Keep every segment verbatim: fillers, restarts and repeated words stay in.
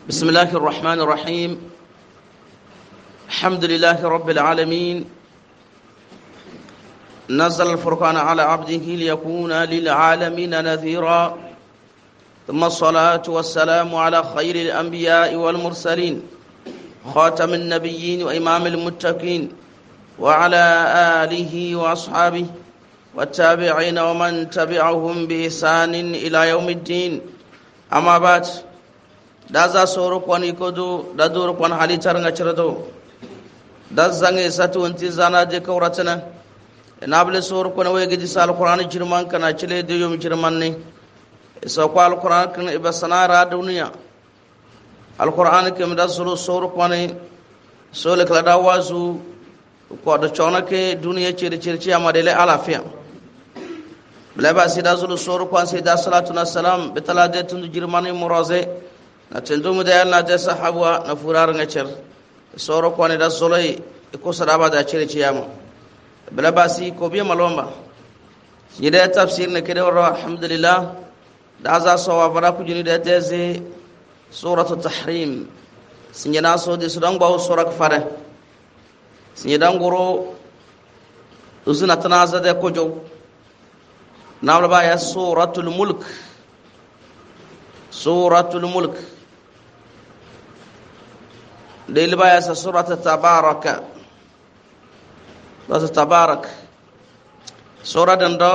بسم الله الرحمن الرحيم. الحمد لله رب العالمين. نزل الفرقان على عبده ليكون للعالمين نذيرا، ثم الصلاة والسلام على خير الأنبياء والمرسلين خاتم النبيين وإمام المتقين وعلى آله وأصحابه والتابعين ومن تبعهم بإحسان إلى يوم الدين. أما بعد، daza soro kwani kodo da doro kwan halitar nga cirado da zange satu anti zana je kawratana enable soro kwan wege di sal qur'an jirman kana cile de yom jirman ne so ko al qur'an kan ibasana ra duniya al qur'an ke mda soro soro kwani so le kala da wazu ko da chona ke duniya cire cire ci amadele alafiya bla ba sida soro soro kwan sida salatu na salam betala de tun jirman muraze na tendo mu da yalla da sahabu na furar ngacer soro ko ne da soloi ko sadaba da cire ciyama bala basi ko biya malomba yida tafsir ne kede wara alhamdulillah da za so wa bara ku jini da teze suratu tahrim sinyana so de sudan gbawo sura fare sinyadan goro uzuna tanaza da kojo nawla ba ya suratul mulk suratul mulk ديل بايا سورة تبارك بس تبارك سورة دندو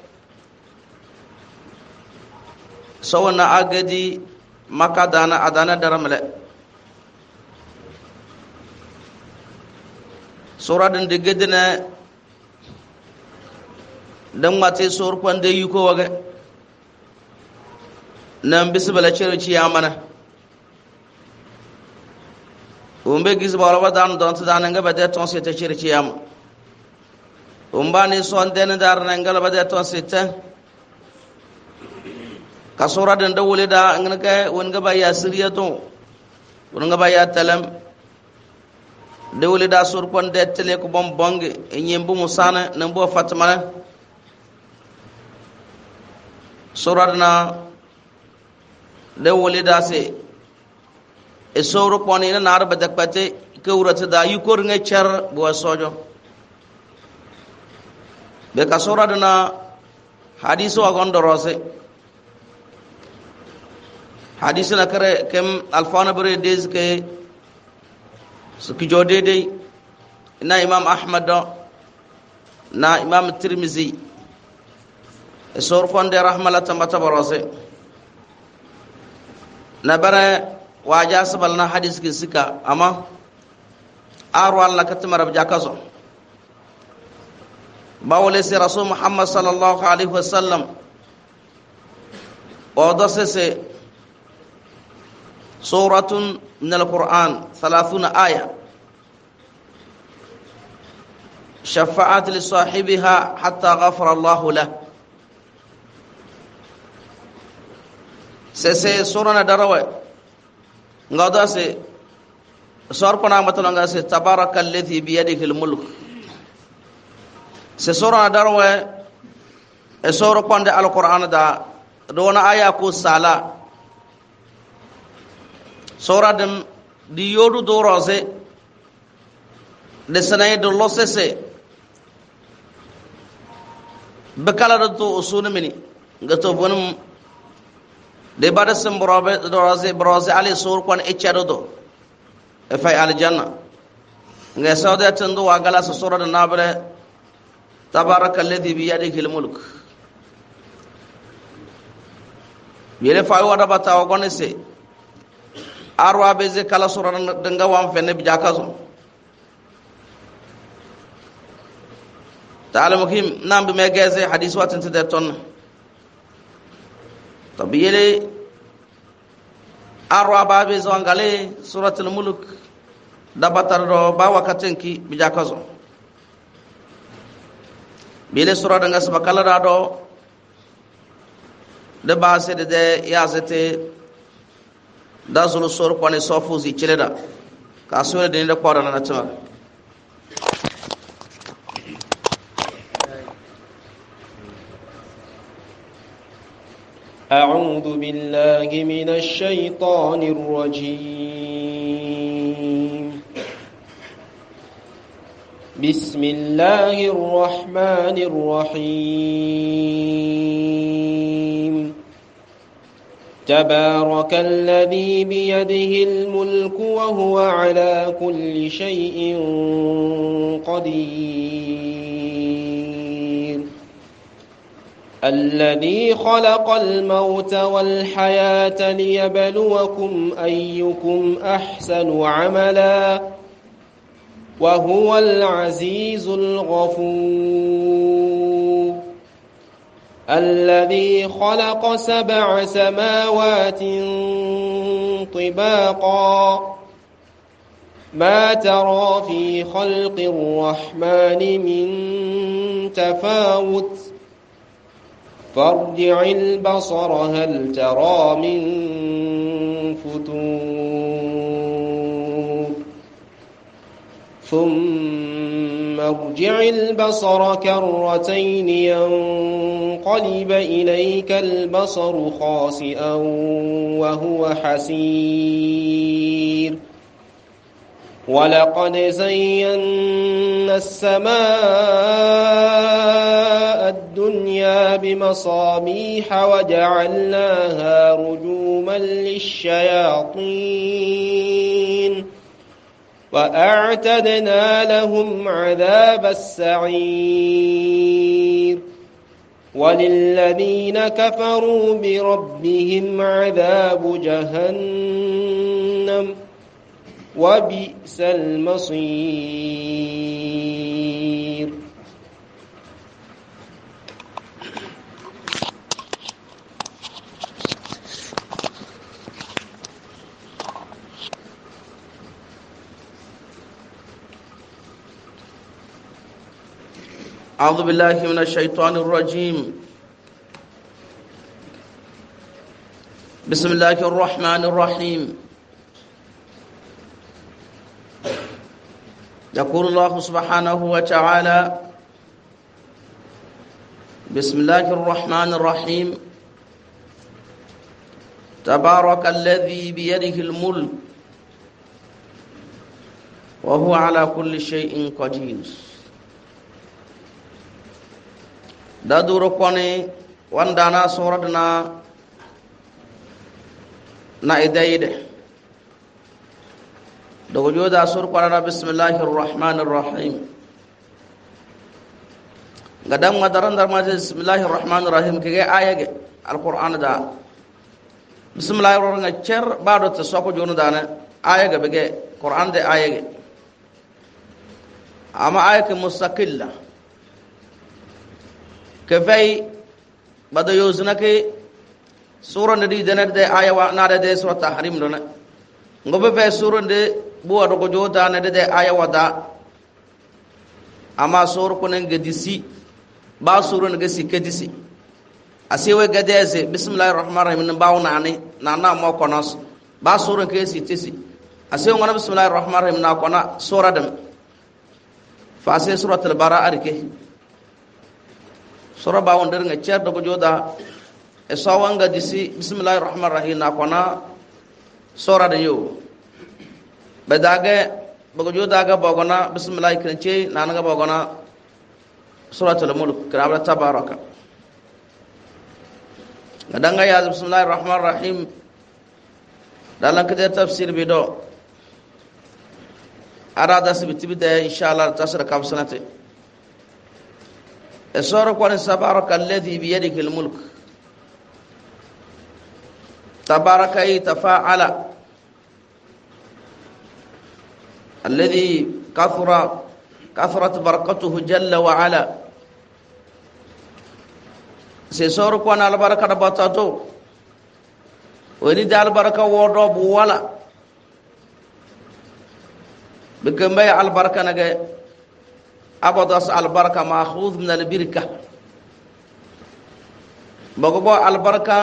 سونا أجدي مكة دانا أدانا درملة سورة دندي جدنا دم ماتي سور كون دي يكو وجه نام بس بلا شيء شيء أمانة umbe giz bawla dan don tan nga bade ton sete ciri ciyam umba ni son den dar nga bade ton sete kasura den dawule da ngna ka won nga baya siriya to won nga baya talam dawule da sur kon de tele ko bom bonge e nyembu musana nan bo fatma suradna dawule da se e soro poni na nar badak pate ke urata da yukor nge char bo sojo be ka sora dana hadiso agondo rose hadisna kare kem alfana bare des ke su ki jode de na imam ahmad na imam tirmizi e sor fonde rahmalatan matabarose na bare waja sabalna hadis ki sika ama aru alla katma rab jakazo bawle si rasul muhammad sallallahu alaihi wasallam wa dasese suratun min alquran thalathuna aya shafa'at li sahibiha hatta ghafara allah lahu sese surana darawa ngada se sorpana matala nga se tabarakal ladhi bi yadihi al mulk se sura darwa e sura pande al qur'an da dona aya ko sala sura dem di yodu do rose de sanay do losese bekala do usuna mini ngato bonum de bada sembrobe do rose brose ali sur kon e chadodo e fay al janna nge sawda tando wa gala so sura da nabre tabarakal ladhi bi yadihi al mulk yele fay wada bata o gonese arwa beze kala sura da nga wam fenne bi jakazo ta'ala muhim nambe me geze hadith watin de ton tabiyele arwa babe zongale suratul mulk dabatar do ba wakatenki bijakazo bile sura danga sabakala do de base de de yazete dazulu sor kone sofuzi cileda ka sura de ne ko dana na tama أعوذ بالله من الشيطان الرجيم. بسم الله الرحمن الرحيم. تبارك الذي بيده الملك وهو على كل شيء قدير. الذي خلق الموت والحياة ليبلوكم أيكم أحسن عملا وهو العزيز الغفور. الذي خلق سبع سماوات طباقا ما ترى في خلق الرحمن من تفاوت فارجع البصر هل ترى من فتور ثم ارجع البصر كرتين ينقلب إليك البصر خاسئا وهو حسير. ولقد زينا السماء الدنيا بمصابيح وجعلناها رجوما للشياطين وأعتدنا لهم عذاب السعير. وللذين كفروا بربهم عذاب جهنم وبئس المصير. أعوذ بالله من الشيطان الرجيم. بسم الله الرحمن الرحيم. يقول الله سبحانه وتعالى: بسم الله الرحمن الرحيم. تبارك الذي بيده الملك وهو على كل شيء قدير. دادور كوني واندانا سوردنا na idaide dogo joda sur qala bismillahir rahmanir rahim. gadam ngadaran dar ma bismillahir rahmanir rahim kege ayage alquran da bismillahir rahmanir cer bado to soko jonu dana ayage bege quran de ayage ama ayake mustaqilla kefay bado yoznake sura ndi denet de aya wa nade de sura tahrim dona ngobe fe sura de buwa do ko jota ne de aya wada ama sura ko ne gedisi ba sura ne gesi kedisi asiwe gadeze bismillahir rahmanir rahim bawna ani na na mo konos ba sura ke si tisi asiwe ngona bismillahir rahmanir rahim na kona sura dem fa se suratul baraa rike sura ba wonder nga cer do ko joda e sawanga disi bismillahir rahmanir rahim na kona sura de yo bedage bogo jodaga bogona bismillahir krenche nanaga bogona suratul mulk kirabla tabaraka gadanga ya bismillahir rahmanir rahim dalan kede tafsir bido arada sibitibide inshallah tasra kabsanate e sura kona tabaraka alladhi bi yadihi almulk. تبارك أي تفاعل الذي كثر كثرت بركته جل وعلا. سيسورك وانا البركة بطاتو ولد البركة وضرب ولا بكمبي البركة نجى أبدأ البركة مأخوذ من البركة بقوا البركة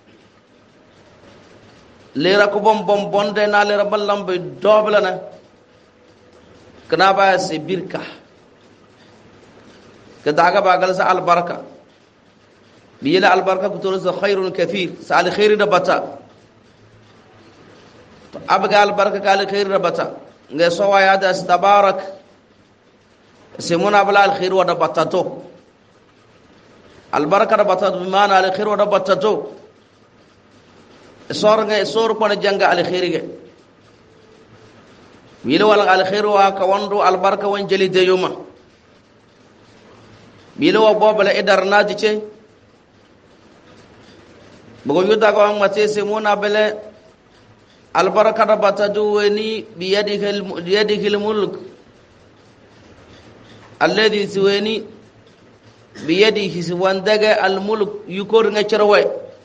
lera ko bom bom bonde na lera ballam be dobla na kana ba se birka ka daga bagal sa albarka biyela albarka kutoro sa khairun kathir sa al khair da bata to abga albarka ka al khair da bata nge so wa ya da tabarak semuna bala al khair wa da bata to albarka da bata bi mana al khair wa da bata to sor nge sor ko janga al khair ge wila wala al khair wa ka wando albarka wan jeli de yuma bila wa bobala idar naji ce bugo yuda ko amma ce se mona bele albaraka da batadu wani biyadikal biyadikal mulk alladhi suwani biyadihi suwandaga al mulk yukor nga cerwe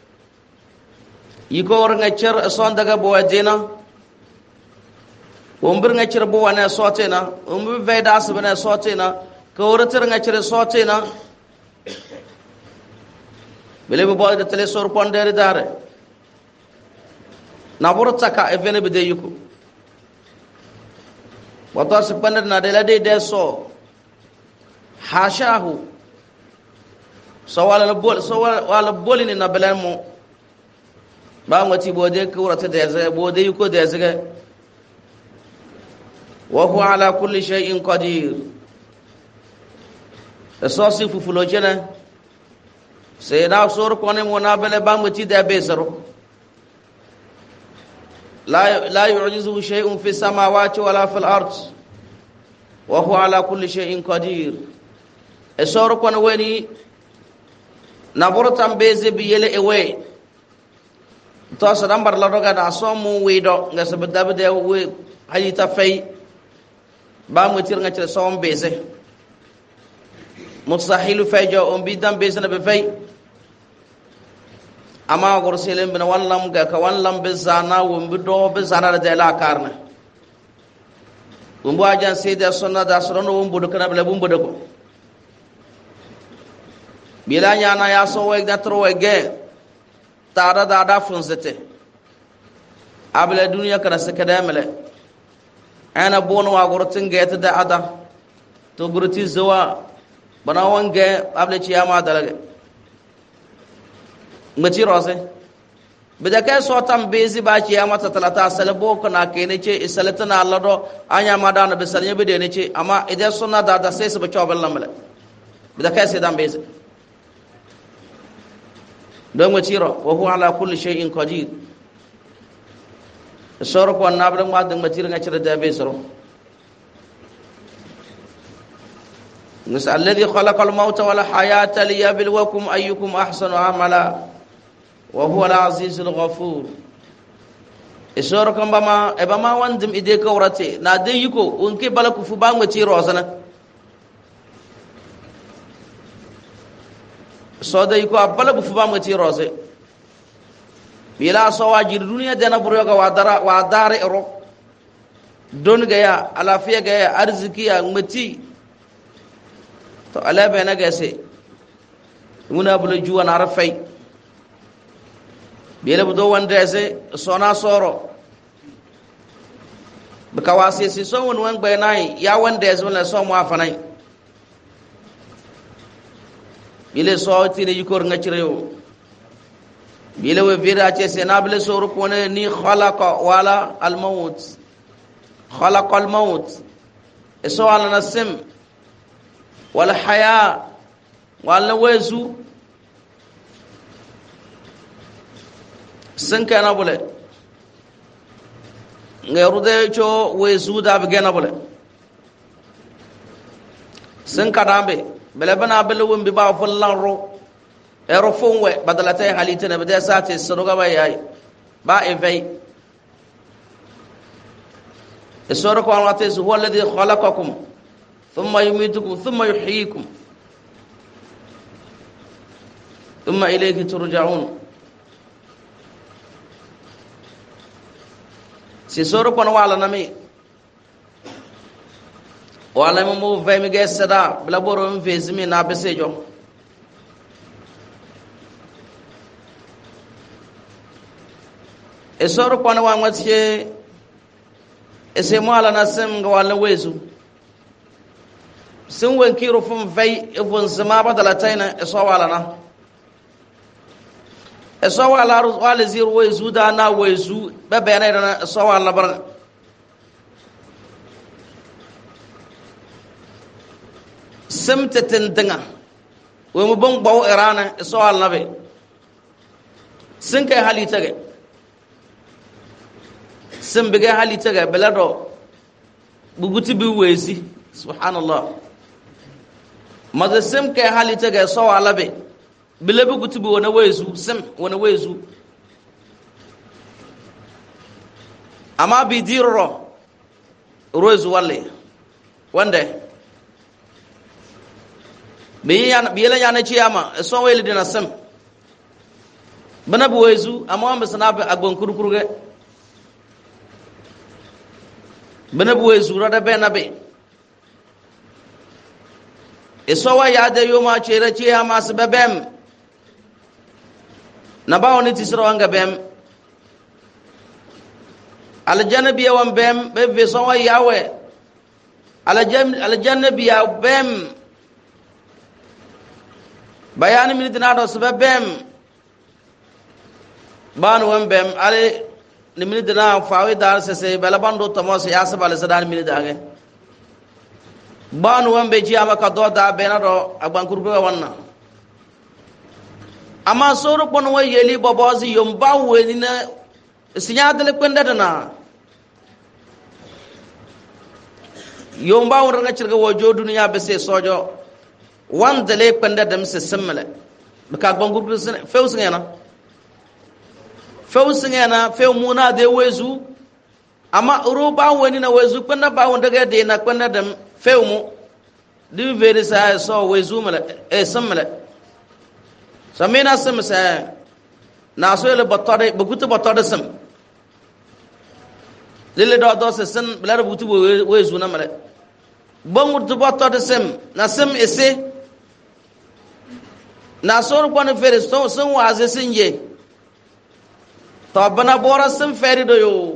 yukor nga cer son daga bo wajena wombir nga cer bo wana sotena umbi veda asbana sotena kawratar nga cer sotena bele bo boy de tele sor pondere dare na borota ka evene be de yuko wato se ponder na de la de de so hashahu so wala bol so wala bolini na belamo ba ngati bode kawrata de ze bode yuko de ze wa huwa ala kulli shay'in qadir so sifu fulo jena سيدا سور كونه منابله بامتي ده بيسرو لا لا يعجزه شيء في السماوات ولا في الارض وهو على كل شيء قدير سور كونه وني نابورتام بيزي بيله اوي تو سدامبر لا دوغا دا سومو ويدو nga sabda bede we hayita fay bamti nga ci som beze mustahilu fayjo on bidam bezna be fay ama gorselem bena wallam ga ka wallam be zana wo mbido be zana da la karna wumbu ajan seyda sunna da surono wumbu do kana bele bumbu de ko bila nyana ya so we da tro we ge tada da da funzete abla duniya kana sakadamele ana bono wa gortin ge ta da ada to gurti zawa bana wange able ciyama dalage ngati rose bida kay so tam bezi ba ciyama ta talata salabo kana kene ce isalatana Allah do anya madana be salnya be de ne ce amma idan sunna da da sai su ba cobal lamala bida kay sai dan bezi do ngati ro wa huwa ala kulli shay'in qadir soro ko nabra ma dan ngati ngati da be soro نس الذي خلق الموت والحياة ليبلوكم أيكم أحسن عملا وهو العزيز الغفور إسوركم بما إبما وندم إديك ورتي ناديكو أنكي بلكو فبان وتيرو أصلا صديكو أبلكو فبان وتيرو أصلا بلا سواجر الدنيا دينا بريوغا وادارا واداري إرو دون غيا علافية غيا أرزكيا متي to ala be na gase muna bulu juwa na rafai bele bu do wanda ese sona soro baka wasi si so won wan gbe nai ya wanda ese wala so mo afanai bele so ti ne yikor ngachreyo bele we vira che se na bele soro ko ne ni khalaqa wala al maut khalaqa al maut eso ala nasim wala haya wala wezu sun kana bule ngairu de cho wezu da be gena bule sun kadambe bele bana bele wumbi ba fullan ro ero fonwe badalata halita ne bede sate sodoga ba yayi ba evei esoro ko alwate zu huwa alladhi khalaqakum ثم يميتكم ثم يحييكم ثم إليك ترجعون سيسورو كون والا نمي والا مو فايمي جاي سدا بلا بورو م فيزمي نا بسيجو اسورو كون وان واتشي اسمو على نسم والا ويزو sun wanki rufin fai ibn zama badalataina isawala na so wala ru wala zir wezu da na wezu be be na so wala bar simtatin dinga we mu bon baw irana so wala be sin kai halita ge sin be ga halita ge belado buguti bi wezi subhanallah maza sim kai halita ge so wala be bile buguti bi wona wezu sim wona wezu ama bi dirro rozu walle wande bi yana bi yana yana ciyama so wele dina sim bana bi wezu ama am sana ba agbon kurukuruge bana bi wezu rada be na be eso wa ya de yoma chere ciyama sababem na ba woni tisro anga bem aljanna biya wan bem be be so wa yawe aljanna aljanna biya bem bayan min dina do sababem ban wan bem ale ni min dina fawi dar se se bala bando tamos ya sabale sadan min dage ban wan be jiyama ka do da be na do agban kurbe wanna ama soro kono wa yeli bobozi yomba weni na sinyadele kwenda dana yomba wona cirga wojo duniya be se sojo wandele kwenda dam se semmele baka bangu feus ngena feus ngena few muna de wezu ama uruba weni na wezu kwenda ba wonda ga de na kwenda dam few mu di veri sa so wezu mele e semmele samina sim sa na so le botode bugutu botode sim lele do do se sen blar bugutu wezu na male bongur tu botode sim na sim ese na so ko na fere so sun waze sinje to bana bora sim fere do yo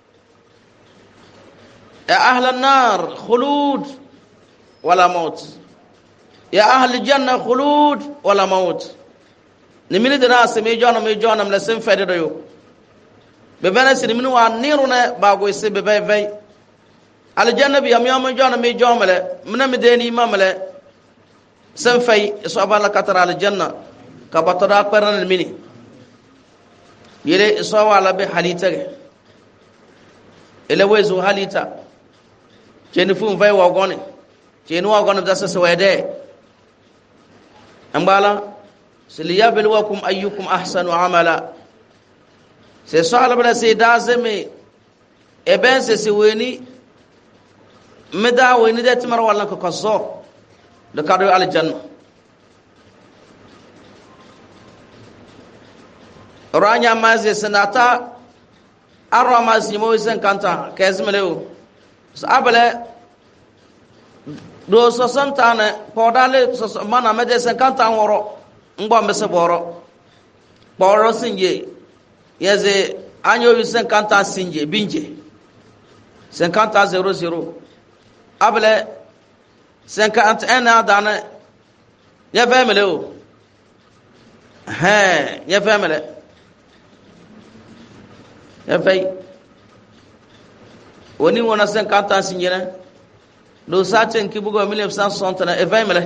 ya ahlan nar khulud wala maut ya ahli janna khulud wala maut ni mini dina se me jona me jona mla sem fede do yo be bana se mini wa niru na ba go se be bay bay al janna bi am yama jona me jona le mina me deni imam le sem fay so bala katara al janna ka batada qaran mini yele so wala be halita ele wezu halita jeni fu fay wa gone jeni wa gone da se wede ambala سليبلوكم أيكم أحسن عملا سيسأل بلا سيدازمي إبن سيسويني مدى ويني دي تمر والله كقصو لكارو على الجنة رانيا مازي سناتا أرى مازي مويسن كانتا كيزم ليو سأبلا دو سسنتان قودالي مانا مدى سنكانتا ورو ngba mbese boro boro sinje yeze anyo yu cinquante sinje binje cinquante zero zero able cinquante un adana ya famele o he ya famele ya fay woni wona cinquante sinje na do sa chen kibugo mille neuf cent soixante na e famele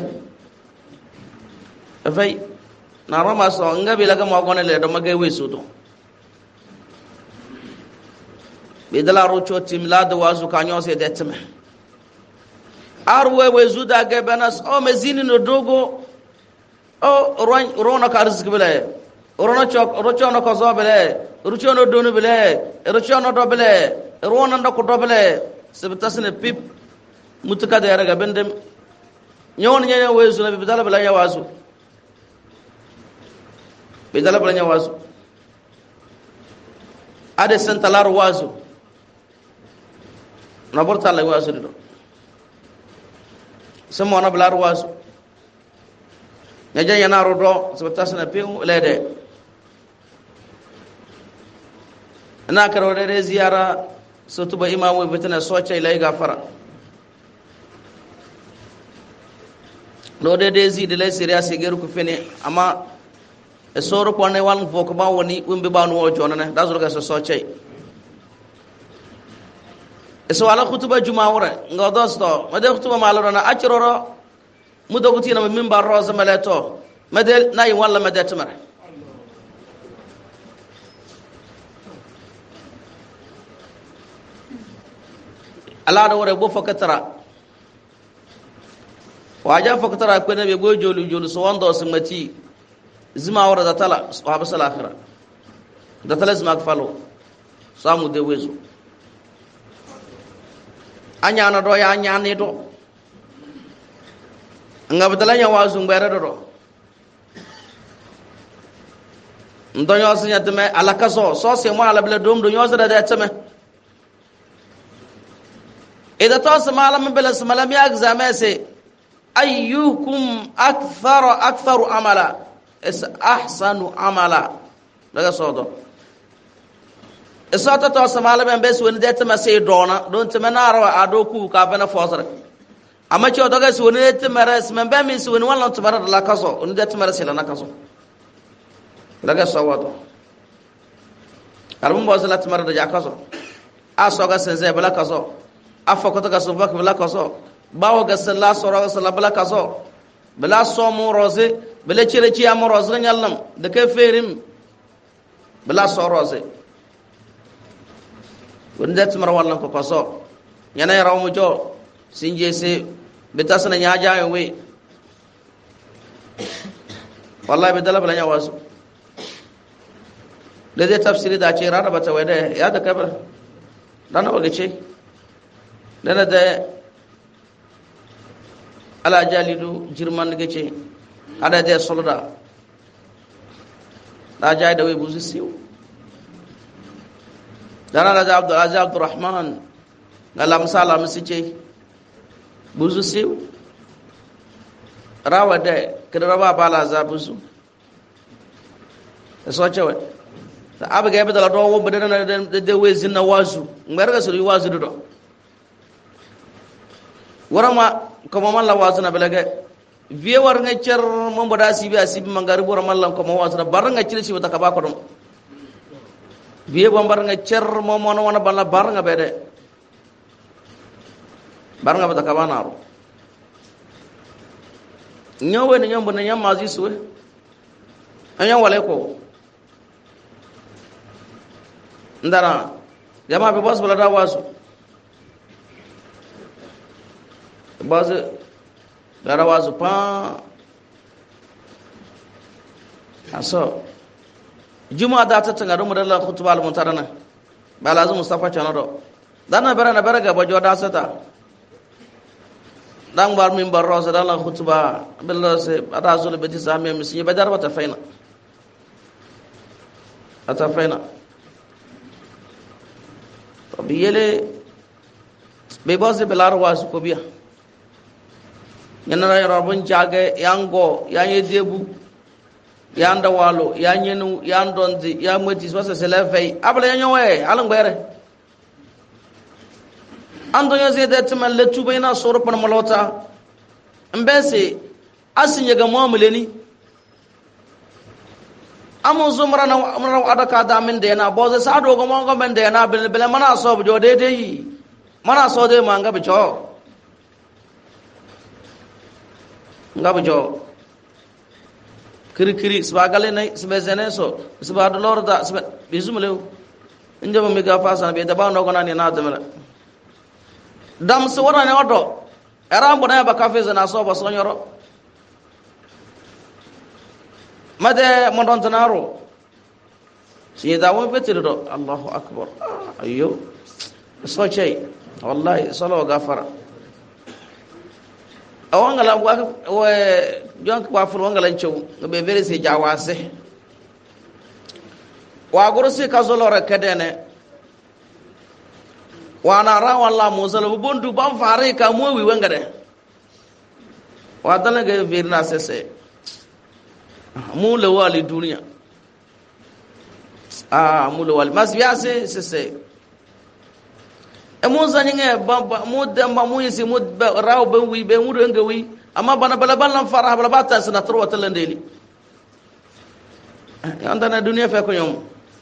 e fay na roma so ngabi laga mo gone le do magay wesudo be dala rocho tim la do wazu kanyo se detme arwe wezuda ge banas o mezini no dogo o ron rona karzik bele rona chok rocho no ko zo bele rocho no donu bele rocho no do bele rona ndo ko do bele sebtasne pip mutuka de raga bendem nyon nyanya wezu na be dala bela ya wazu bidala balanya wazu ade santalar wazu na borta la wazu do samo na blar wazu nyaja yana rodo sabatasna piu lede na karo de ziyara sotuba imamu bitana socha ilai gafara do de de zi de la seriya segeru ku fene ama e soro ko ne wan fo ko ba woni umbe ba no jona ne da zo ga so so chei e so ala khutuba juma wora nga dosto ma de khutuba maloro na acroro mu doguti na minbar roza maleto madel nay wala madet mara ala da wore bo fakatara waja fakatara ko ne be go jolu jolu so wando smati zima wora da tala sahaba sal akhira da tala zima falo samu de wezo anya na do ya anya ne do ngabdala nya wazu ngere do ndonyo sinya teme alakaso so se mo ala bele dom do nyoza da teme ida to se mala min bele se mala mi exame se ayyukum aktharu aktharu amala is ahsanu amala daga sodo esata to se mala ben bes woni de teme se dona don teme na rawa ado ku ka bena fosare amma ci daga se woni de teme res men be mi se woni wallan to bara la kaso woni de teme res la na kaso daga sawado arbum bosala teme da ja kaso asoga senze bala kaso afako to kaso bak bala kaso bawo ga sallallahu alaihi wasallam bala kaso bala somo rose bala cire ci am rose nyallam da ke ferim bala so rose wonde tmar wallan ko kaso yana rawu jo sinje se betasna nyaaja yo we wallahi bedala bala nyawasu da zai tafsiri da ce rarraba ta wai ya da kabar dana waga ce dana da ala jalidu jirman ga ce ada da solda da jai da wai buzu siyo dana da abdul aziz abdurrahman galam salam si ce buzu siyo rawa da kidraba bala za buzu so ce wai abu ga yabda do wo bada na de wezi na wazu ngarga so wazu do warama ko mo man la wazu na belaga vie war nga cer mo boda sibi asibi mangari bor man la ko mo wazu na bar nga ci ci wata ka ba ko dum vie bo bar nga cer mo mo wona balla bar nga bede bar nga bata ka ba naaro nyowe ne nyombo ne nyam mazi suwe anyan wale ko ndara jama be boss bala da wasu boss da wasu pa aso juma da ta tanga do mudalla khutba al muntarana bala zu mustafa chanado dana bara na bara ga bojo da sata dan bar min barro sa dalla khutba billah se ada zul be tisame misi be darba ta faina ata faina biyele be bosse belar wasu ko biya nyana rabon jage yango yanye debu yanda walo yanyenu yandonzi ya moti so se lefei abla yanyo we alan gbere ando yo zede tmal letu bayna soro pan malota mbese asinye ga muamuleni amo zumra na amra adaka da min de na boze sa do go mo go men de na bele bele mana so jo de de yi mana so de manga bi jo ngab jo kiri kiri sbagale nay sbezene so sbad lorda sb bizumle injaba mi ga fasa be da ba no go na ni na demela dam so wona ne odo era mbo na ba kafe na so ba so nyoro made mondon tanaro si da won betir do Allahu akbar ayo so chey wallahi salo gafara awangala wa jonk wa fur wangala chew be vere se jawase wa gorosi kazolo rakadene wa na ra walla musala bondu bam fare ka mo wi wangade wa dana ga virna sese mu le wali dunia ah mu le wali mas biase sese e mu zaninge bamba mu demba mu yisi mu raw be wi be mu nga wi amma bana bala bala fara bala bata sana tro wata landeli anda na dunia fe ko nyom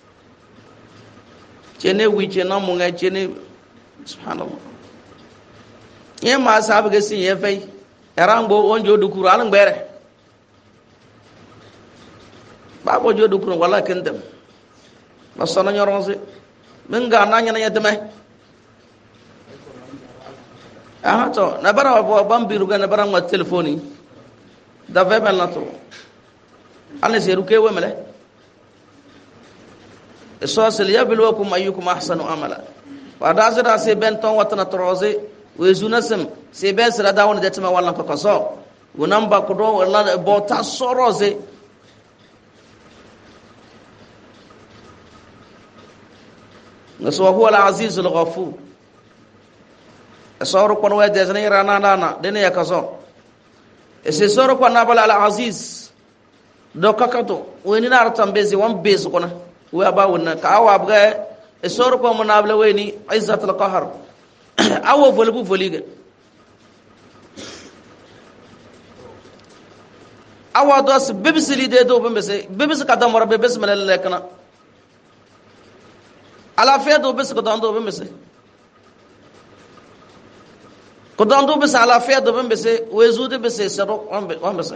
chene wi chena mo nga chene subhanallah ye ma sabu ga sin ye fe erango onjo du qur'an ngbere ba bo jodu qur'an wala kendem masana nyoronse menga nanya na yedeme ah to na bara bo bambiru ga na bara ma telefoni da ve mel na to ala seru ke wemele so sel yabluwakum ayyukum ahsanu amala wa da zira se benton watana troze we zunasem se ben sira da wona detema wala ko kaso wonamba ko do wala bo ta soroze ngaso huwa al-aziz al-ghafur asoro kono we desne rana nana dene yakaso ese soro ko nabala al-aziz do kakato weni na artambezi wan bezu kona we aba wonna ka awa abga esoro ko mo nabla weni izzat al-qahr awo volbu voliga awa dos bibisili de do bembese bibis kadam wara bibis malal kana ala fe do bes ko dando bembese ko dando bes ala fe do bembese wezude bese sero wambese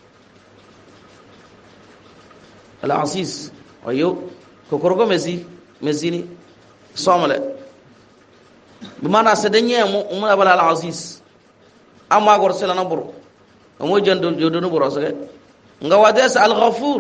ala aziz ayo ko korgo mezi mezini somale bimana sedenya mu umma bala al aziz amma gor sela na buru mo jando jodo no buru sage nga wades al ghafur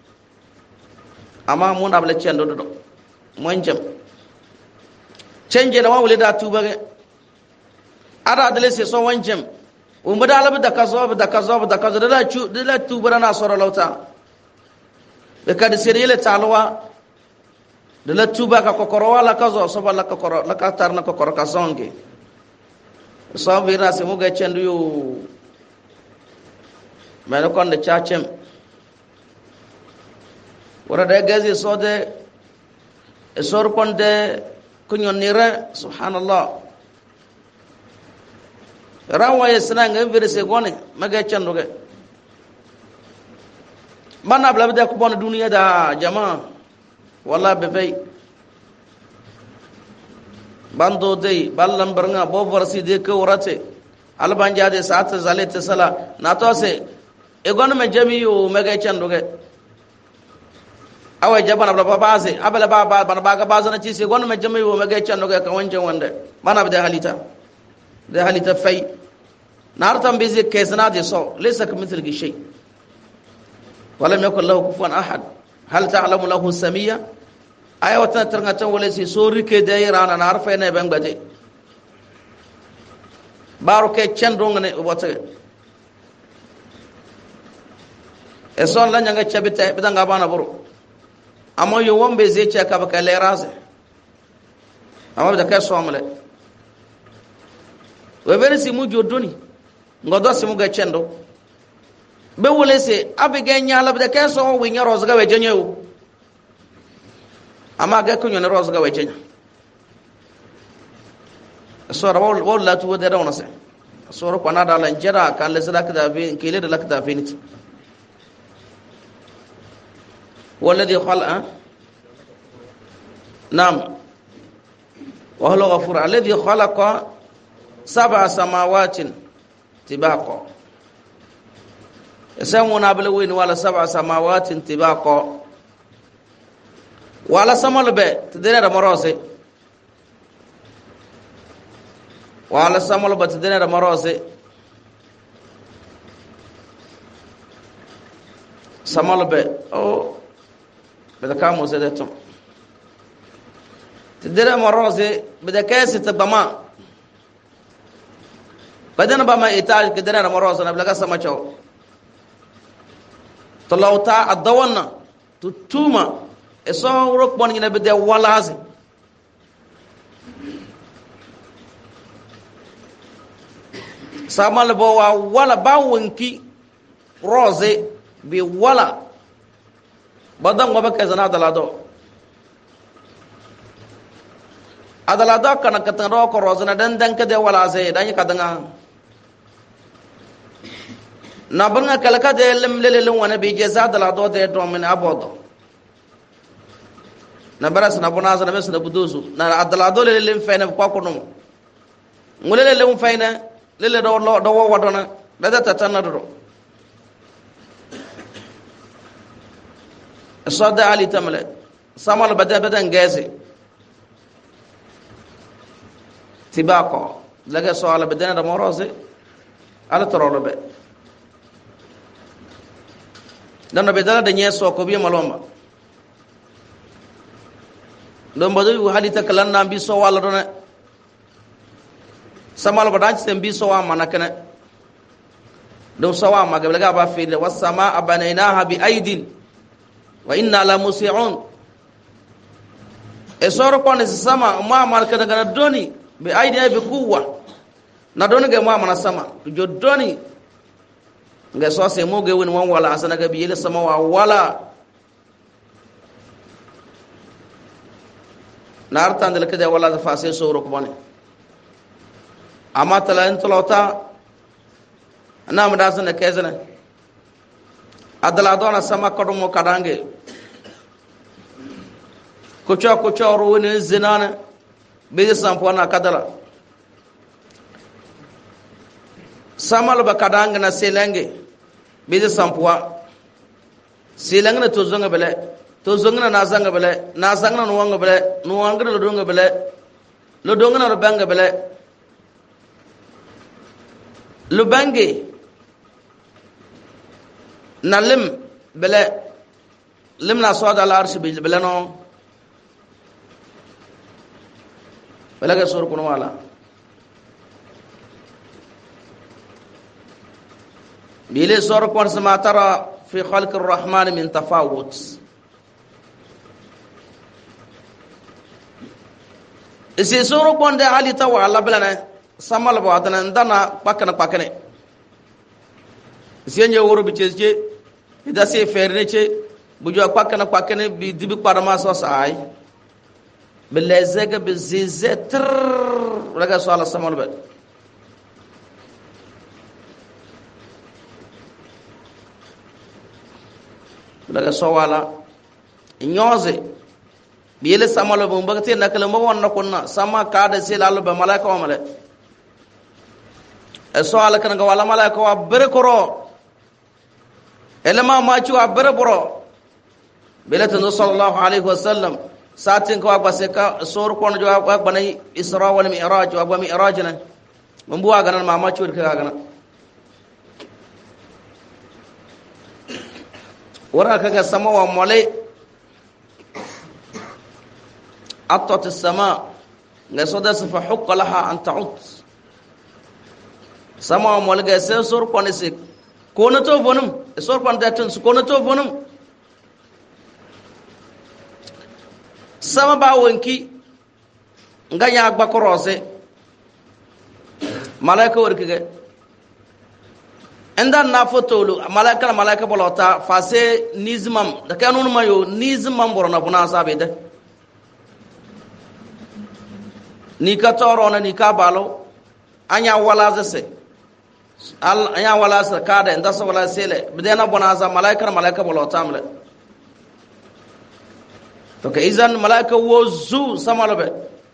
amma mun abla cendo do monjam canje na wawle da tuba ga ada adale se so wanjam o mbada alabu da kazo da kazo da kazo da chu da tuba na soro lauta be kad seriyele talwa da la tuba ka kokoro wala kazo so bala kokoro la ka tarna kokoro ka songe so vira se mo ga cendu yo melo kon de chachem wora da gazi so de esor konde kunyon nira subhanallah rawa yesna ngavire se gone maga chandoge mana bla bda ko bon duniya da jama wala bebe bando dei ballam barnga bo varsi de ko urate albanja de saat zalete sala nato se e gone me jami yo maga chandoge awa jabana bla babaze abala baba bana baga bazana ci se gon me jami wo mege chando ga kawanje wonde mana bada halita da halita fay nartam bizi kesna de so laysa kamithli shay wala yakul lahu kufuwan ahad hal ta'lamu lahu samia ayawata tarngata wala si sori ke dairana nar fa ne bangade baro ke chando ngane wote e son la nyanga chabita bidanga bana buru amma yo wombe zai ce ka baka leraze amma da kai so amale we bere si mu jodoni ngodo si mu ga chendo be wole se abige nyala da kai so wi nyaro zga we jenyewu amma ga kunyo ne rozga we jenya so rawol wala tu de rawna se so ro kana da lan jira kan le sadaka da be kile da lakda finit والذي خلق نعم وهو الغفور الذي خلق سبع سماوات طباقا يسمون بلوين ولا سبع سماوات طباقا ولا سمال به تدير مراسي ولا سمال به تدير مراسي سمال به او بدا كامو سيدتم تدري مرازي بدا كاسي تبما بدنا بما إيتاج كدرنا مرازي نبلا كاسا ما شو طلعوا تا الدوانا تتوما إسوا ركبان ينبدا والازي سامال بوا ولا باونكي روزي بولا badang wabak kazana dalado adalado kana kataro ko rozana dan dan kade wala ze dan kadanga na banga kalaka de lem lele wana bi jaza dalado de do min abodo na baras na bonaza na mes na buduzu na adala dole le fayna kwa kono ngule le fayna le le do do wadona beda tatana do sada ali tamale samal bada bada ngeze tibako laga soala bedana da morose ala torolo be dan be dala da nyeso ko bi maloma don bodu hadita kalan na bi so wala dona samal badan sem bi so wa manakana do so wa maga laga ba fi was sama abanainaha bi aidin wa inna la musi'un esoro kon sama ma mal kana gana doni bi aidin bi quwwa na doni ga ma mana sama jo doni nga so se mo ge woni won wala asana ga bi yele sama wa wala nar tan dal kede wala fa se so ro ko bone amma tala en tolota na ma da sana kezana adala dona sama kodo mo kadange kucho kucho ro woni zinana be sampo na kadala samal ba kadanga na selenge be sampoa selanga na to zonga bele to zonga na zanga bele na zanga no wanga bele no wanga lo donga bele lo donga na banga bele lo bange na lim bele lim na so da larsh bi bele no bele ga sor kuno wala bile sor kon sama tara fi khalq arrahman min tafawut isi sor kon de ali tawa alla bele na samal ba dana ndana pakana pakane isi nye woro bi cheje ida se ferne che bujo pakana pakane bi dibi parama so sai belezega bi zizatr raga so ala samal ba daga so wala nyoze biyele samalo bo mbagate nakala mo wonna kunna sama kada se lalu ba malaika wa mala e so ala kan ga wala malaika wa bere koro elema ma ci wa bere boro bilata no sallallahu alaihi wasallam satin ko ba se ka sor ko no wa banai isra wal mi'raj wa mi'raj na mun buwa ganan ma ma ci ka ganan wara kaga sama wa mole atat as-sama la sadas fa hukka laha an ta'ud sama wa mole ga se sor ko ne se ko na to bonum sor ko da tan ko na to bonum sama ba wonki nganya agba korose malaika wor kaga enda na fotolu malaika malaika bolota fase nizmam da kanun mayo nizmam borona buna sabe de ni ka toro na ni ka balo anya wala zase al anya wala sa kada enda so wala sele bidena buna za malaika malaika bolota amle to ke izan malaika wozu samalobe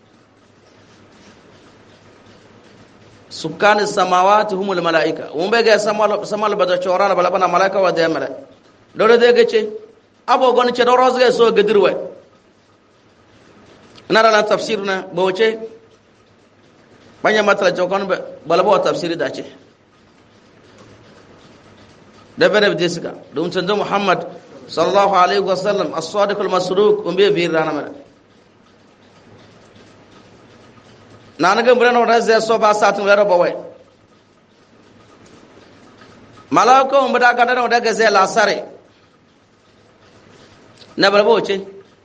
سكان السماوات هم الملائكه ومبغى سمال سمال بدا چورana balabana malaika wa demale dole de gece abo gon ce doros ge so gedirwe nara la tafsirna boche banya matla jogon balabo tafsiri dace da bere desiga dum tando muhammad sallallahu alaihi wasallam as-sadiq al-masruq umbe birana mara nanaga mbrana wadaze so ba satun wero bawe malako mbada kadana wadaga ze la sare na balbo che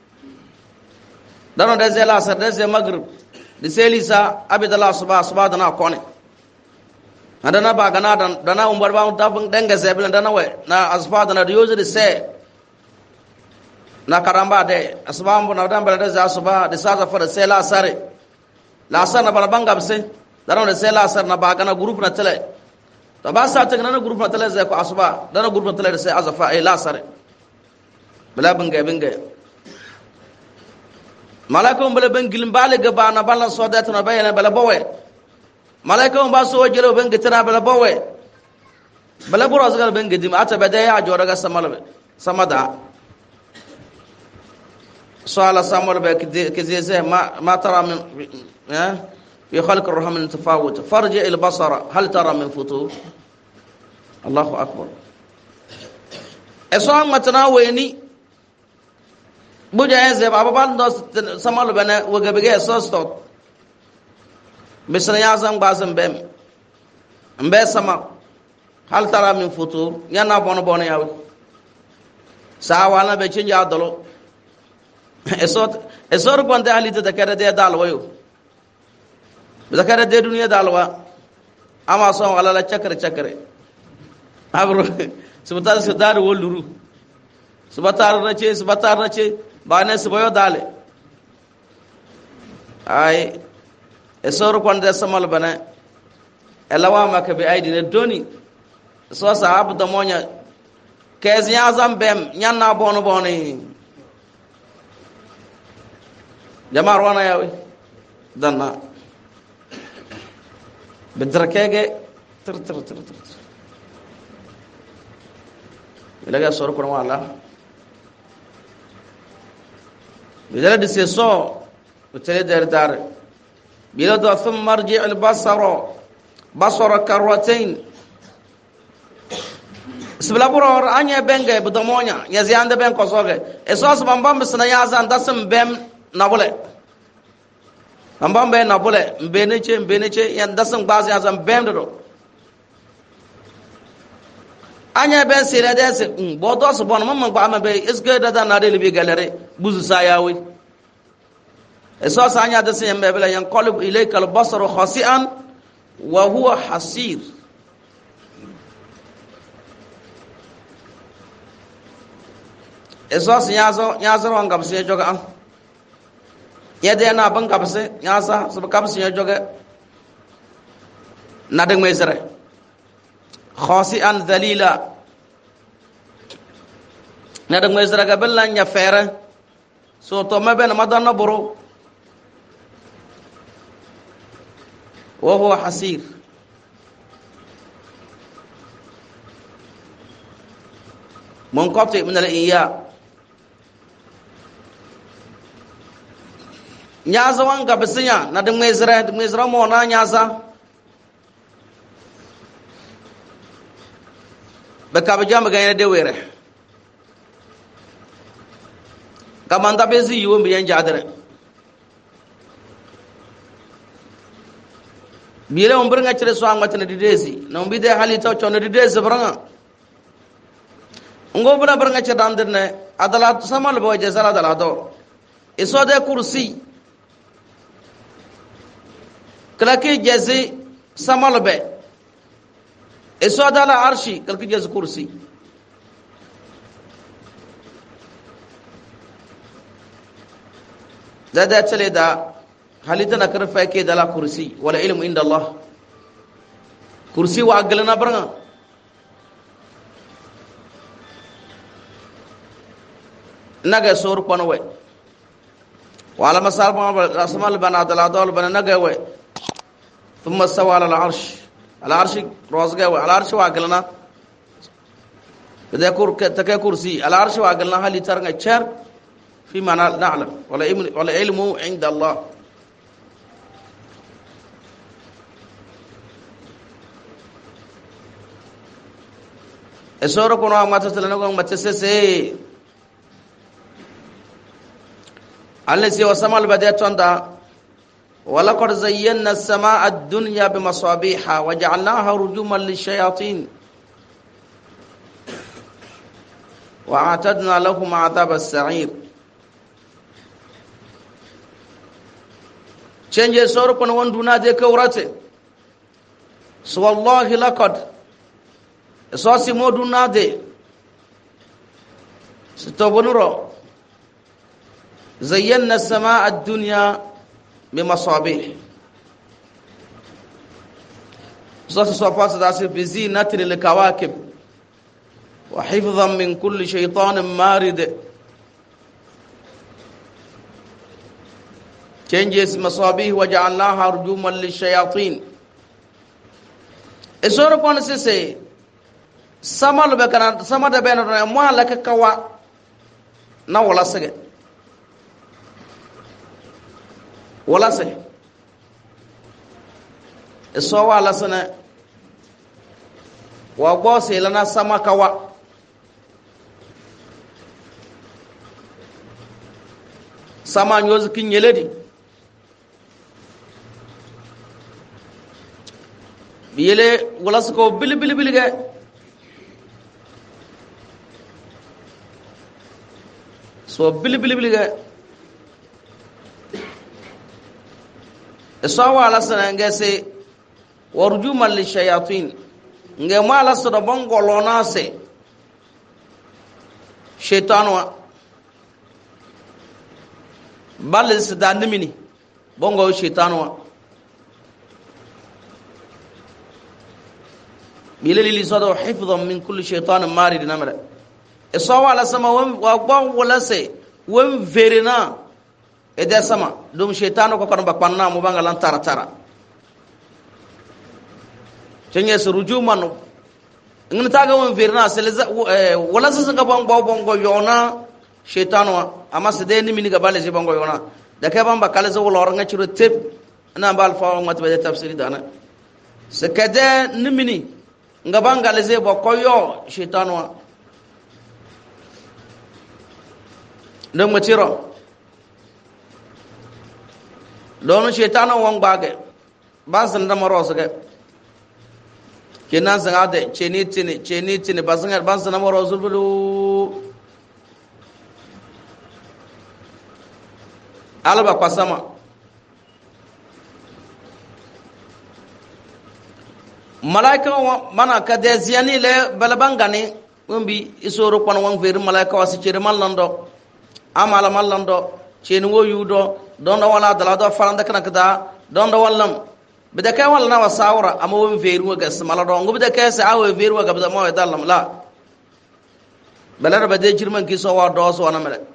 dano da ze la sare da ze maghrib di selisa abidallah subha subha dana kone adana ba gana dan dana umbar ba da danga ze bilan dana we na asfa dana yoze de se na karamba de asba mbo na dan bala da za subha de sa za fa se la sare la sar na balabanga bse dano de se la sar na ba gana group na tele to ba sa ta gana group na tele ze ko asba dana group na tele de se azafa ay la sare bala banga banga malaika bala ben gilim bale ga bana balan sodat na bayana bala bawe malaika ba so jelo ben gitana bala bawe bala buro azgal ben gidim ata bada ya jora ga samal samada suala samal ba kizeze ma ma tara min ha fi khalq ar-rahman tafawut farji al-basara hal tara min futur Allahu akbar eso matana weni buja eze baba bando samal bana waga bege so stot misra ya zan bazan bem mbe sama hal tara min futur yana bono bono yawo sa wala be cinja dolo eso eso ru bonde ali de kare de dal wayo de kare de duniya dalwa ama so wala la chakre chakre abro subata sudar woluru subatar rache subatar rache bane subayo dale ay esor konde samal bana elawa makabe aydi ne doni so sahab da monya kez nya zambem nyanna bono boni jamar wana yawi danna bedrakege tir tir tir tir ilaga sor ko wala bidala dise so utele dar dar bila do thum marji al basara basara karratain sibla buro anya benga budomonya yazi ande ben ko soge esos bambam bisna yaza ndasem bem nabule bambam be nabule mbeneche mbeneche yan ndasem gbazi yaza bem do anya ben sire dese bodo so bon mamma gba ma be isge dada na de libi galere buzu sayawi esos anya dese yembe bela yan qalb ilayka al basaru khasi'an wa huwa hasir esos nyazo nyazo ngam se joga an yede na ban kabse nyasa sub kabse joga na de mesere khasi'an dhalila na de mesere ga bella nya fere so to mabe na madana buru wa huwa hasir munqati min al-iya nyaza wanga bisinya na de mesere de mesere mo na nyaza be ka be jam ga de were kamanda be zi yo mbiyan jadere bire on bringa cire so amata na didesi no mbide halita chono didesi branga ngo bra bringa cire dandene adalat samal bo je sala dalato iso de kursi kalaki jezi samal be iso dala arshi kalki jezi kursi zada chale da halita na karfa ke dala kursi wala ilmu inda Allah kursi wa agalna baranga naga sor kono we wala masal ba rasmal bana dala dal bana naga we thumma sawa ala al-arsh al-arsh rozga we al-arsh wa agalna بذكر تذكر سي العرش وقالنا هل ترى الشر فيما نعلم ولا علم ولا علم عند الله اسورو كونو ما تسلنو ما تسسي الذي وسما البديع تندا ولقد زينا السماء الدنيا بمصابيح وجعلناها رجوما للشياطين وأعتدنا لهم عذاب السعير change sor kono wonduna de kawrate so wallahi laqad so si moduna de stobonuro zayyana as-samaa ad-dunya bimasabih so so fasa da se bizinatin lil-kawakib وحفظا من كل شيطان مارد changes masabih wa ja'alnaha rujuman lishayatin esoro kon sese samal be kana samada be na mo halaka kawa na wala sege wala sege eso wala sana wa gose lana sama kawa sama nyoz kinyeledi biyele wala ko bili bili bili ga so bili bili bili ga eso wala sana ngese warjuman lishayatin nge mala so do bongolo nase shaytanwa balis danimini bongo shaytanwa bilali li sadu hifdhan min kulli shaytanin marid namra eso wala sama wa bon wala se won verena e de sama dum shaytanu ko kon bakpanna mo bangalan tara tara tenya surujuman ngin taga won verena seleza wala se nga bon bongo yona shaytanu ama se de nimini ga bale je bongo yona da ka ban bakale zo lor nga ciro teb na bal fa mat be tafsiri dana se kade nimini nga bangale ze bokoyo shaytanu ndo matiro don shaytanu won bage basan da maro suga kenan san ade cheni cheni cheni cheni basan basan da maro zulbulu alba kwasama malaika mana kade ziyani le balabangani umbi isoro kon won ver malaika wasi chere mallando amala mallando cheni wo yudo don do wala dala do faranda kana kada don do wallam bidaka wala na wasawra ama won veru ga smala do ngubi daka sa awe veru ga bada mo dallam la balara bade jirman ki so wa do so na mele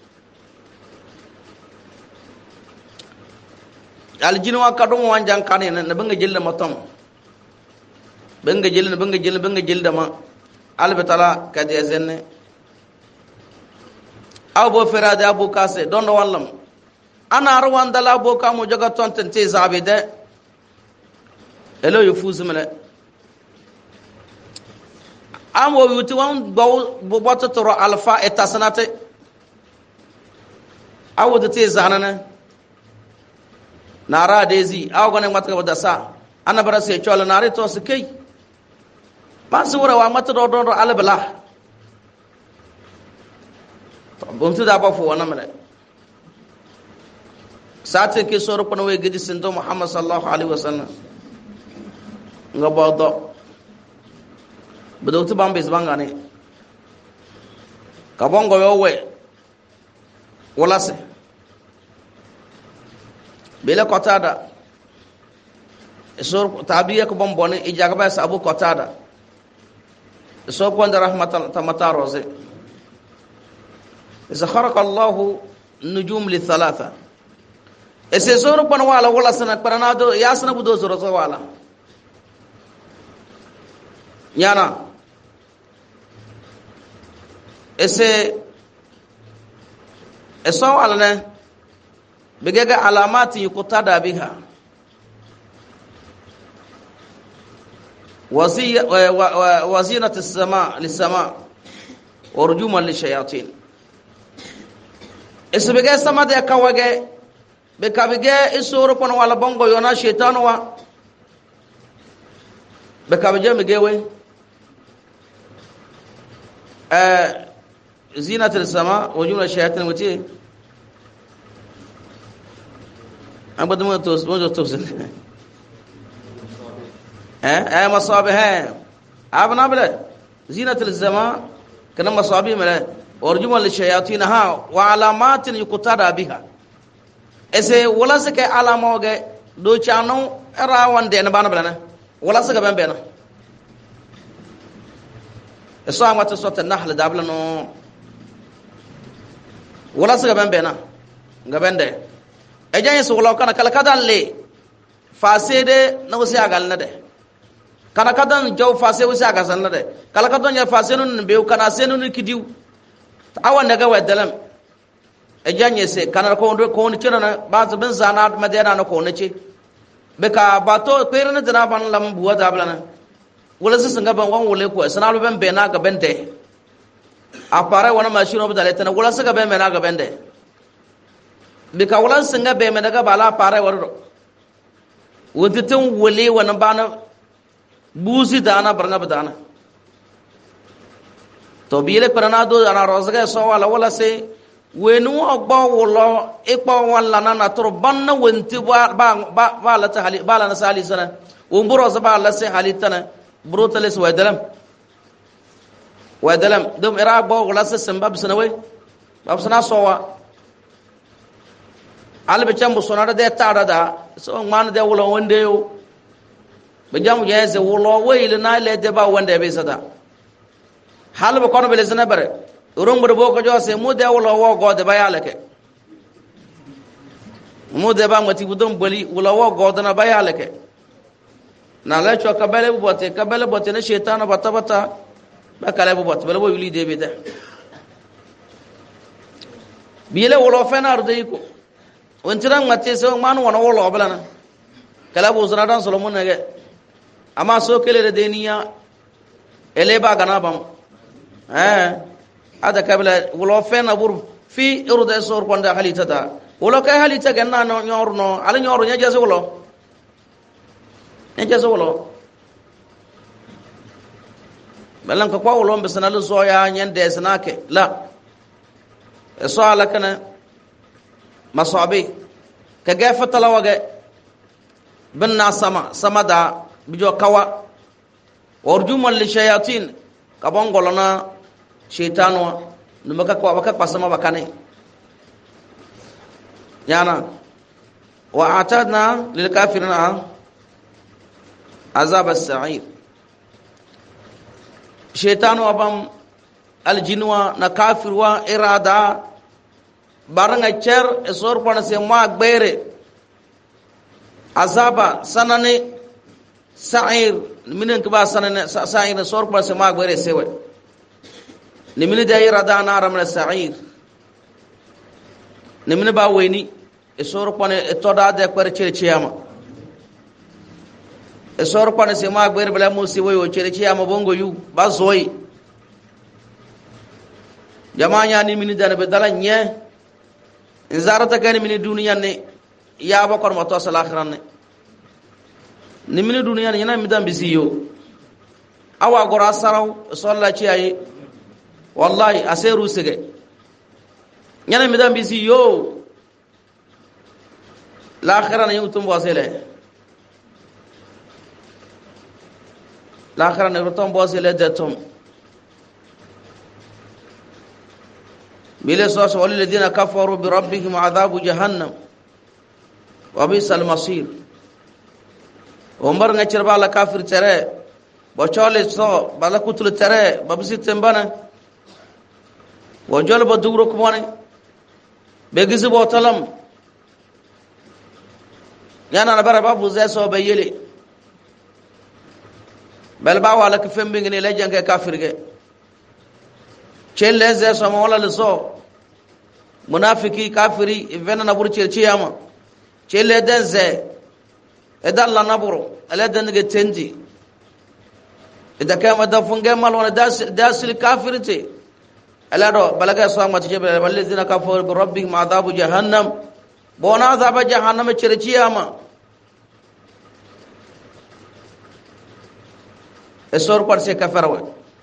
aljinwa kadum wanjan kanene na banga jilla matom banga jilla banga jilla banga jilla ma albetala kadi zenne abo ferade abo kase don do wallam ana arwan dala abo kamo joga tonten te zabide elo yufuzu mele amo yuti wan bo bo botoro alfa etasanate awo de te zanana nara dezi aw gane matka wadasa ana bara se chola nare to sikay pasura wa mata do do albala bomtu da ba fo wana mele sate ke soro kono we gidi sindo muhammad sallallahu alaihi wasallam ngabado bedoktu bambe zbangane kabongo yowe wala se bela kotada sor tabiya ko bombone ijagaba sa abu kotada so ko ndar rahmatan tamata roze إذا خرق الله النجوم للثلاثة إذا سورة بنوالا ولا سنة برنادو يا سنة بدو سورة والا يانا إذا إذا والا بيجا علامات يقتدى بها وزينة السماء للسماء ورجوما للشياطين isbege samade kawage be kabige isoro kono wala bongo yona shaytanu wa be kabige megewe eh zinatul sama wa jumla shayatin wati abadu mo to mo to eh eh masabih abna bala zinatul sama kana masabih mala ورجوما للشياطين ها وعلامات يقتدى بها ese wala sake alamo ge do chano era wande na bana bana wala sake ben bena eso amata sota nahl dabla no wala sake ben bena ga bende ejan so wala kana kala kadan le fasede na wasi agal na de kana kadan jaw fase wasi agal san na de kala kadan ya fase nun be kana senun kidiu awan daga wadalam ejan yese kana ko ndo ko ni kirana ba bin zana madena na ko ne ce beka bato kwere dana ban lam buwa da blana wala su singa ban wan wole ko sanalu ben bena ga bende apare wana machine obu dale tana wala su ga ben mena ga bende beka wala singa be mena ga bala apare waro wonti tun wole wana bana buzi dana barna badana to biele parana do ana rozga so wala wala se wenu ogba wolo ipa wala na na turbanna wonti ba ba ba la ta hali ba la na sali sana umburo za ba la se hali tana brutales wa dalam wa dalam dum ira ba wala se sambab sana we bab sana sowa albe chambu sonara de tada da so man de wolo wonde yo be jamu yeze wolo we ile na le de ba wonde be sada halba kono be sana bare urumbu boko jose mude wala wo gode bayalake mude ba ngati budum boli wala wo gode na bayalake na la cho kabale bote kabale bote ne shaytan bata bata ba kale bote bele bo yuli de beda biele wala fena arde ko wontiran ngate so manu wona wala balana kala bo zana dan solomon ne ama so kele de niya ele ba gana bam eh ada kabla wala fena bur fi irda sor konda halita da wala kay halita ganna no nyorno ala nyoro nya jeso wala nya jeso wala balan ko ko wala mbesana so ya nyande sanake la so ala kana masabi ka gafa talawaga binna sama samada bijo kawa warjumal li shayatin kabongolona shaytanwa numaka kwa waka pasama bakane yana wa atadna lil kafirina azab as-sa'ir shaytanwa bam aljinwa na kafirwa irada baranga cher esor pana se ma gbere azaba sanane sa'ir minen ke ba sanane sa'ir esor pana se ma gbere sewe nimini da irada na ramna sa'ir nimini ba weni esor pana etoda de kwere chere chiyama esor pana se ma gbere bala mo si woyo chere chiyama bongo yu ba zoyi jamanya ni mini da be dala nye inzarata kan mini duniya ne ya ba kor mato sal akhiran ne ni mini duniya ne yana midan bisiyo awa gora saraw sallaci ayi wallahi aseru sige yana midan bisiyo la akhiran yutum wasile la akhiran yutum wasile datum بلا سوس والذين كفروا بربهم عذاب جهنم وبئس المصير عمر نچر بالا كافر ترى بچول سو بالا كتل ترى ببسي تنبنا وجل بدورو كمانه بيغز بوتلم yana na bara babu zai so bayele bal ba wala ke fembe ngene le jange kafirge chelle zai so mo wala le so munafiki kafiri ivena na buru chelchi yama chelle denze edalla na buru ala denge tenji ida kama da funge mal wala das dasil kafirite ala do balaga so ma tije balladina kafaru bi rabbihim adabu jahannam bona azaba jahannam chelchi yama esor par se kafarwa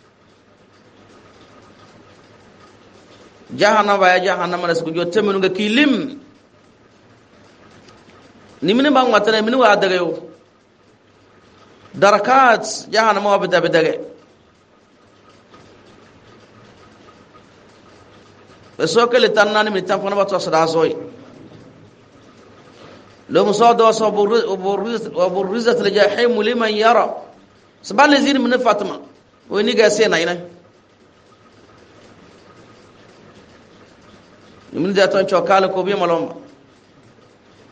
jahannam ya jahannam ras ko jotte menu nga kilim nimine bang matane menu wa daga yo darakat jahannam wa bida bidaga beso kele tanani mi tan fona bato sada soy lo musado sabur wa burrizat al jahim liman yara sabal zin min fatima woni ga sena ina min da ton chokala ko bi malom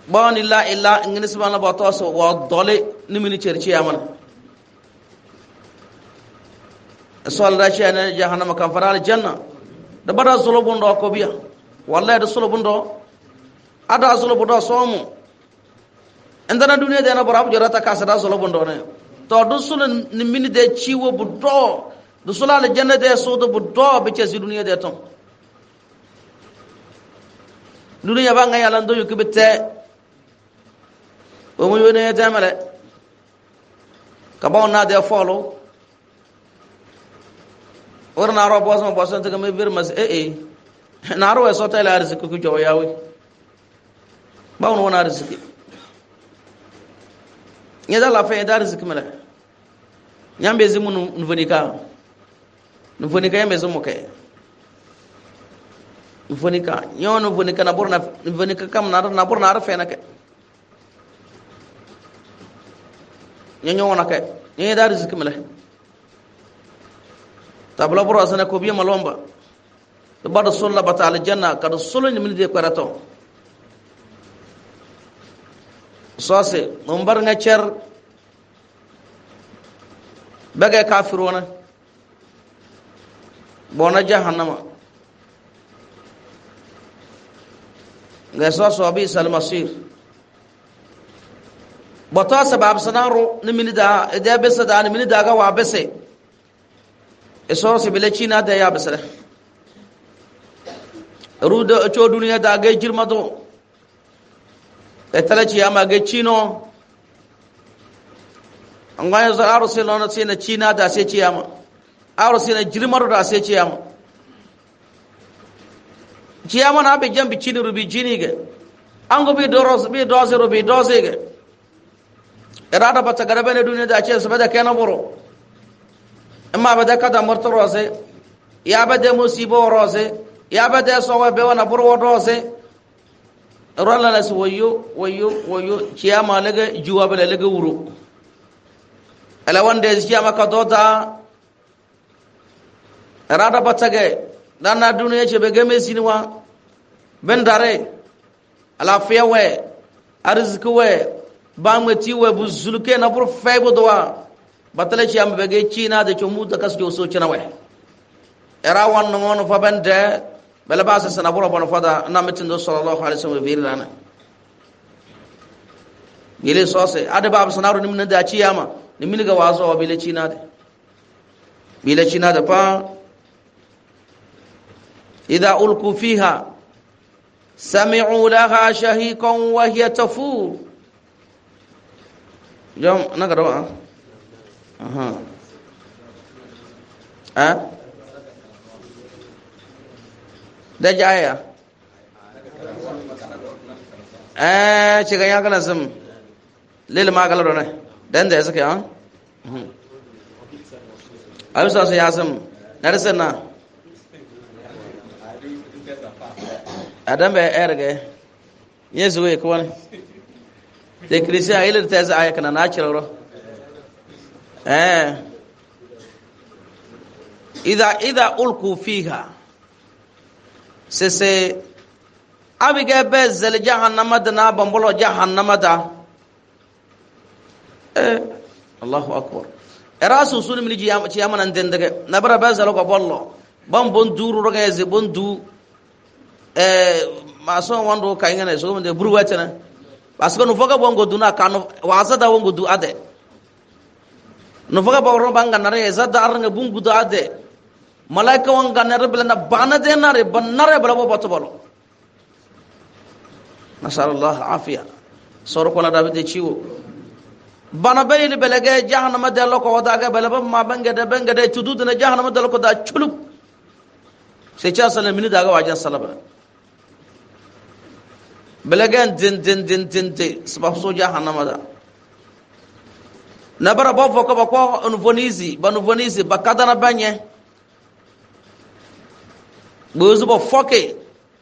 bon illa illa ngini subhana ba to so wa dole ni mini cerci yaman sol da shi ne jahannama kan fara aljanna da bada zulubun do ko biya wallahi da zulubun do ada zulubun do somu indana duniya da na barabu jarata kasa da zulubun do ne to du sulun ni mini de ciwo buddo du sulala janna de so do buddo be ci duniya de ton duniya ba nga yalla ndo yukibete o mo yone tamale ka ba na de follow orna ro boso boso te me bir mas e e na ro so ta la arziki ku jo yawi ba wona wona arziki nyada la fe da arziki mala nyambe zimu nvonika nvonika yambe zimu ke nvonika nyono nvonika na borna nvonika kam na na borna ar fe na ke nyanyo wona ke nyada da arziki mala tabla boro asana ko biya malomba to bado sulla bata al janna kadu sulu ni min de kwarato sose mumbar nga cer baga kafiruna bona jahannama nga soso bi sal masir bata sabab sanaru ni min da da besa da ni min da ga wa bese eso se bele china da ya basala ruda cho duniya da ga jirma do e talaci ya ma ga chino an ga za aro se lona se na china da se ci yama aro se na jirma da se ci yama ci yama na be jambi chini rubi jini ga an go be doros be doze rubi doze ga irada bata garabe ne duniya da ce sabada kana boro amma bada kada marto rose ya bada musibo rose ya bada sowa be wana buru rose rola la so wayo wayo wayo ciyama laga juwa bala laga wuro ala wande ciyama ka dota rada batage dana duniya ce be game sinwa ben dare ala fiyawe arziki we bamati we buzuluke na bur faybo dowa batale ci am bege china de chomu da kas jo so china we era wan non fa bende bela basa sana boro bono fada na metin do sallallahu alaihi wasallam birana gele sose ade bab sanaru nimna da ci yama nimni ga wazo wa bele china de bele china da fa idha ulqu fiha sami'u laha shahiqan wa hiya tafur jom naga do aha ah da jaya eh ciga ya kana sam lele ma kala do ne dan da suke ha ayu sa sa ya sam na sana adam be erge yesu we ko ne de krisia ile ta za aya kana na ciro eh idha idha ulqu fiha sese abiga bezel jahannama dana bambolo jahannama da eh Allahu akbar erasu sunu min jiyam ciyama nan dendege nabara bezel ko bollo bam bon duru roga ze bon du eh maso wando kayngana so de burwatana parce que no foga bongo duna kanu wasa da wongo du ade no foga bawro banga nare zada arnga bungu du ade malaika wanga nare bela bana de nare banare bela bo botobolo nasallallahu afiya soro ko la dabide ciwo bana bayli belage jahannama de loko wadaga bela ba ma banga de banga de tudud na jahannama de loko da chuluk se cha sala mini daga wajan salaba belagan din din din din din sabab so jahannama da nabara bo foko ba ko on vonizi banu vonizi bakada na banye bozu bo foke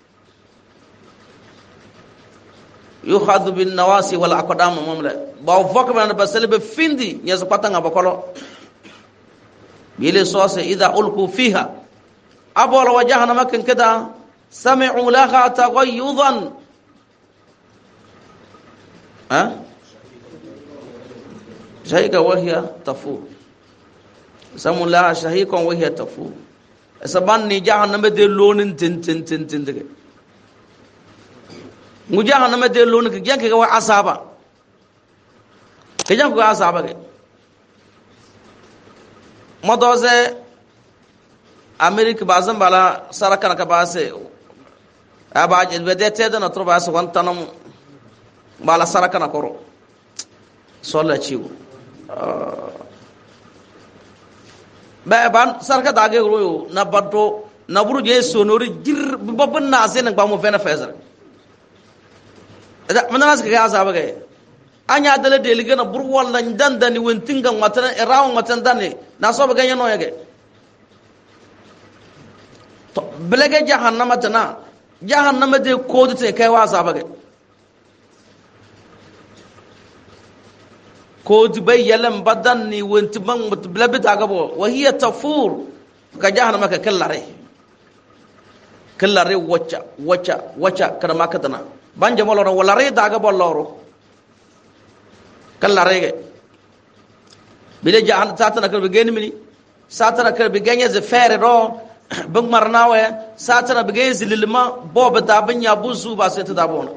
yukhadhu bin nawasi wal aqdam mamla ba foke ban basal be findi nyaso patanga bakolo bile sose idha ulqu fiha abola wajhana makan kada sami'u laha taghayyudan ها شهيقة وهي تفور سمو الله شهيقا وهي تفور سبان ني جهنم دي لون تن تن تن تن تن مو جهنم دي لون كي جانك وا عصابا كي جانك وا عصابا ما دوزه امريكا بازم بالا سركنا كباسه اباج بدته دنا ترباس وانتنم بالا سركنا كورو solla ciwo ba ban sarka dage royo na baddo na buru je sonori jir babban na sai nan ba mu fena fezer da manana suka ga azaba ga anya dale delige na buru wallan dan dan ni wentinga matan irawo matan dan na so ba ganyo no yage to belege jahannama tana jahannama de kodu te kai wa azaba ga كود بيلم بدني وانت من بلبت عقبه وهي تفور كجهنم ككل ري كل ري وچا وچا وچا كرما كدنا بانجا مولو ولا ري داغبو لورو كل ري بيل جهنم ساتنا كر بيجن مني ساتنا كر بيجن زفير رو بن مرناوه ساتنا بيجن زللما بوب دابن يا بوزو باسيت دابون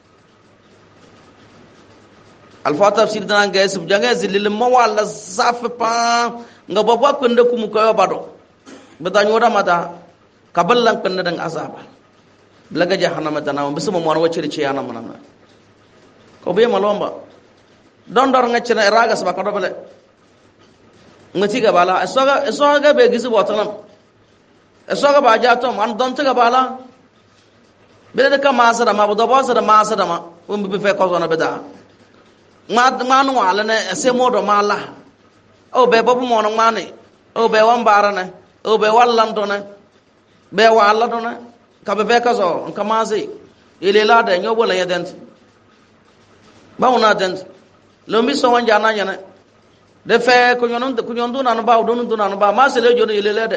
الفاتحه تفسير دان غايس بجانغ زلل ما ولا صاف با غبابا كند كوم كو بادو بدا نيودا ماتا كبلان كند دان عذاب بلغا جهنم تنا بسم مون وچري چي انا مننا ko be malomba don dor ngacina ragas ba ko bele ngati ga bala esoga esoga be gisu botanam esoga ba jato man don tiga bala bele de ka masara ma bodo bosara masara ma um be fe ko zona beda ngad nganu wala ne se modo mala o be bobu mo no ngani o be wan barane o be wallan to ne be wala to ne ka be fe ka so ka mazi ile la de nyobo la yedent ba una dent lo mi so wan jana nyane de fe ko nyonon ko nyondu na no ba do nu na no ba ma se le jono ile le de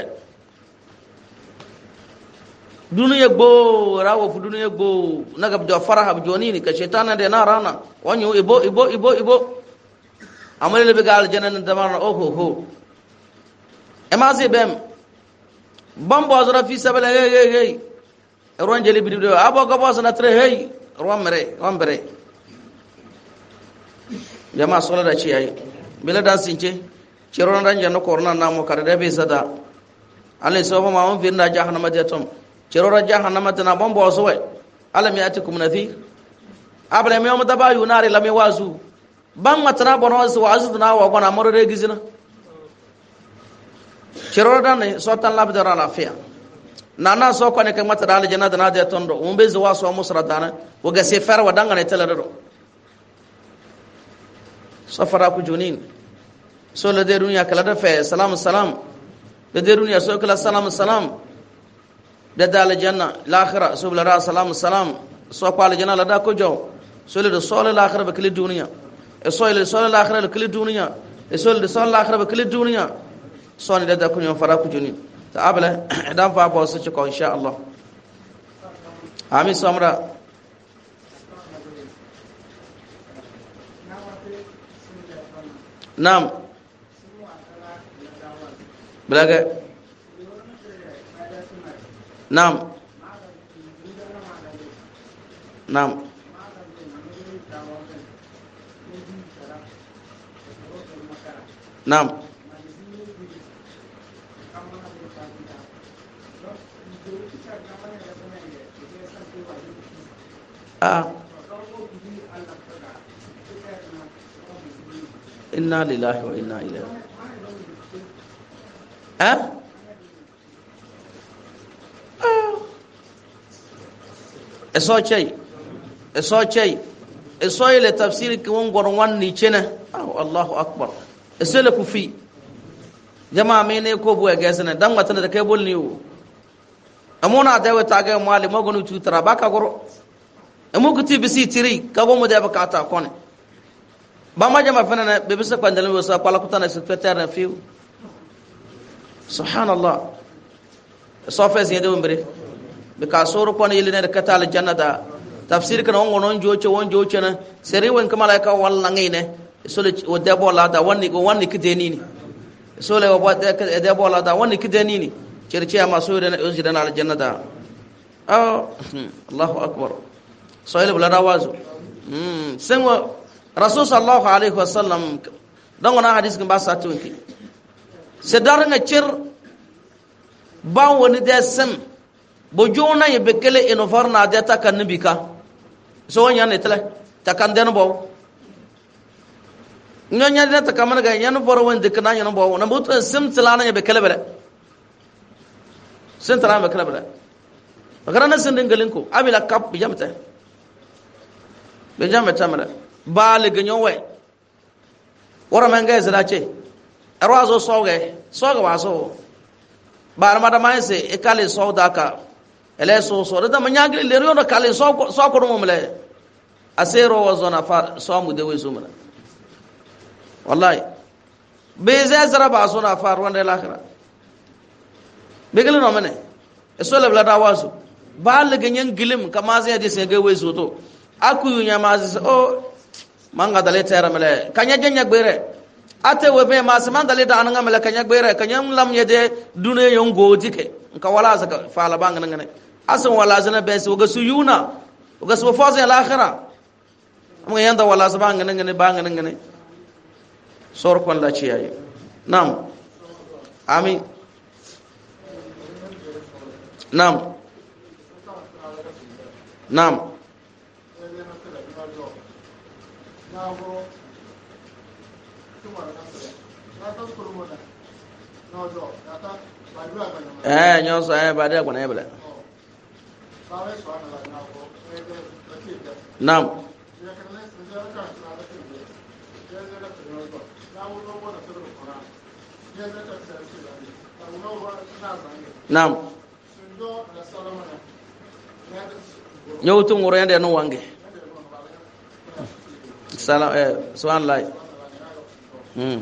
dunu ye gbo rawo fu dunu ye gbo naga do faraha bu joni ni ka shaytan de na rana wanyo ibo ibo ibo ibo amale le be gal janan de ma o ho ho e ma se bem bambo azra fi sabala hey hey hey ron jeli bi do abo ga boss na tre hey ron mere ron bere jama sola da ci ay bila da since ci ron ran janno korna na mo kare da be sada alle so ma on fi na jahannama de tom cerora jahannama tana bombo sowe alam yatikum nadhir abla me yom daba yunari lam yawazu ban matana bono wasu wazu na wa gona moro re gizina cerora dan so tan labdara lafiya nana so ko ne kan mata dal jannata na de tondo umbe zo waso musradana wo ga se fer wa dangane telado so fara ku junin so le de dunya kala da fe salam salam de de dunya so kala salam salam بدال الجنة الآخرة سبل الله سلام السلام سوق على الجنة لدا كجو سؤال السؤال الآخرة بكل الدنيا السؤال السؤال الآخرة بكل الدنيا السؤال السؤال الآخرة بكل الدنيا سؤال لدا كنيو فراك جوني تقابله دام فابو سچكو إن شاء الله آمين سمرا نعم بلاغ نعم نعم نعم آه إنا لله وإنا إليه آه eso chei eso chei eso ile tafsiri ki won goron wan ni chene oh Allahu akbar eso le kufi jama mene ko bu ga sana dan wata da kai bolni wo amona da wata ga mali magonu tutara baka goro amu kuti bisi tiri ka bo mo da baka ta kone ba ma jama fana na be bisa kwandale wo sa kwala kutana secrétaire na fiu subhanallah so fa ziyade umbre be ka soro ko ne yele ne kata al jannata tafsir kana on non joche won joche na seri wen kamala ka walla ngine sole o debo la da wonni ko wonni kidenini sole o bota e debo la da wonni kidenini cerci ama so de o jidana al jannata ah Allahu akbar so ile bula dawazu mm senwa rasul sallallahu alaihi wasallam dan wana hadis kan ba sa tunki sedar nga cer ba woni de sem bo jona ye bekele eno farna de ta kan nabika so wonya ne tele ta kan den bo nyonya de ta kamana ga nyano boro won de kana nyano bo na but sem tilana ye bekele bele sen tara bekele bele garana sen dengalin ko abila kap bijamta bijamta mala bale ganyo we wora manga zada ce arwazo soge soge waso bar mada maise e kale so daka ele so so da manyagli le rio da kale so so ko mo mele asero wazona fa so mu de we so mala wallahi be zazara ba so na fa wanda lakhira be gele no mane e so le blada waso bal ganyen gilim kama zai de se ga we so to akuyu nyama o manga dale tera mele kanya jenya gbere ate webe ma se mandale da ananga mele kanya gbere kanya lam yede dune yon godike nka wala zaka fala banga ngane asan wala zana be se waga suyuna waga su faza al akhirah amma yanda wala za banga ngane banga ngane sor kon la ciyayi nam amin nam nam eh nyo so eh baada kwa na bela nam nam nyo tu ngoro yande no wange salam eh subhanallah hmm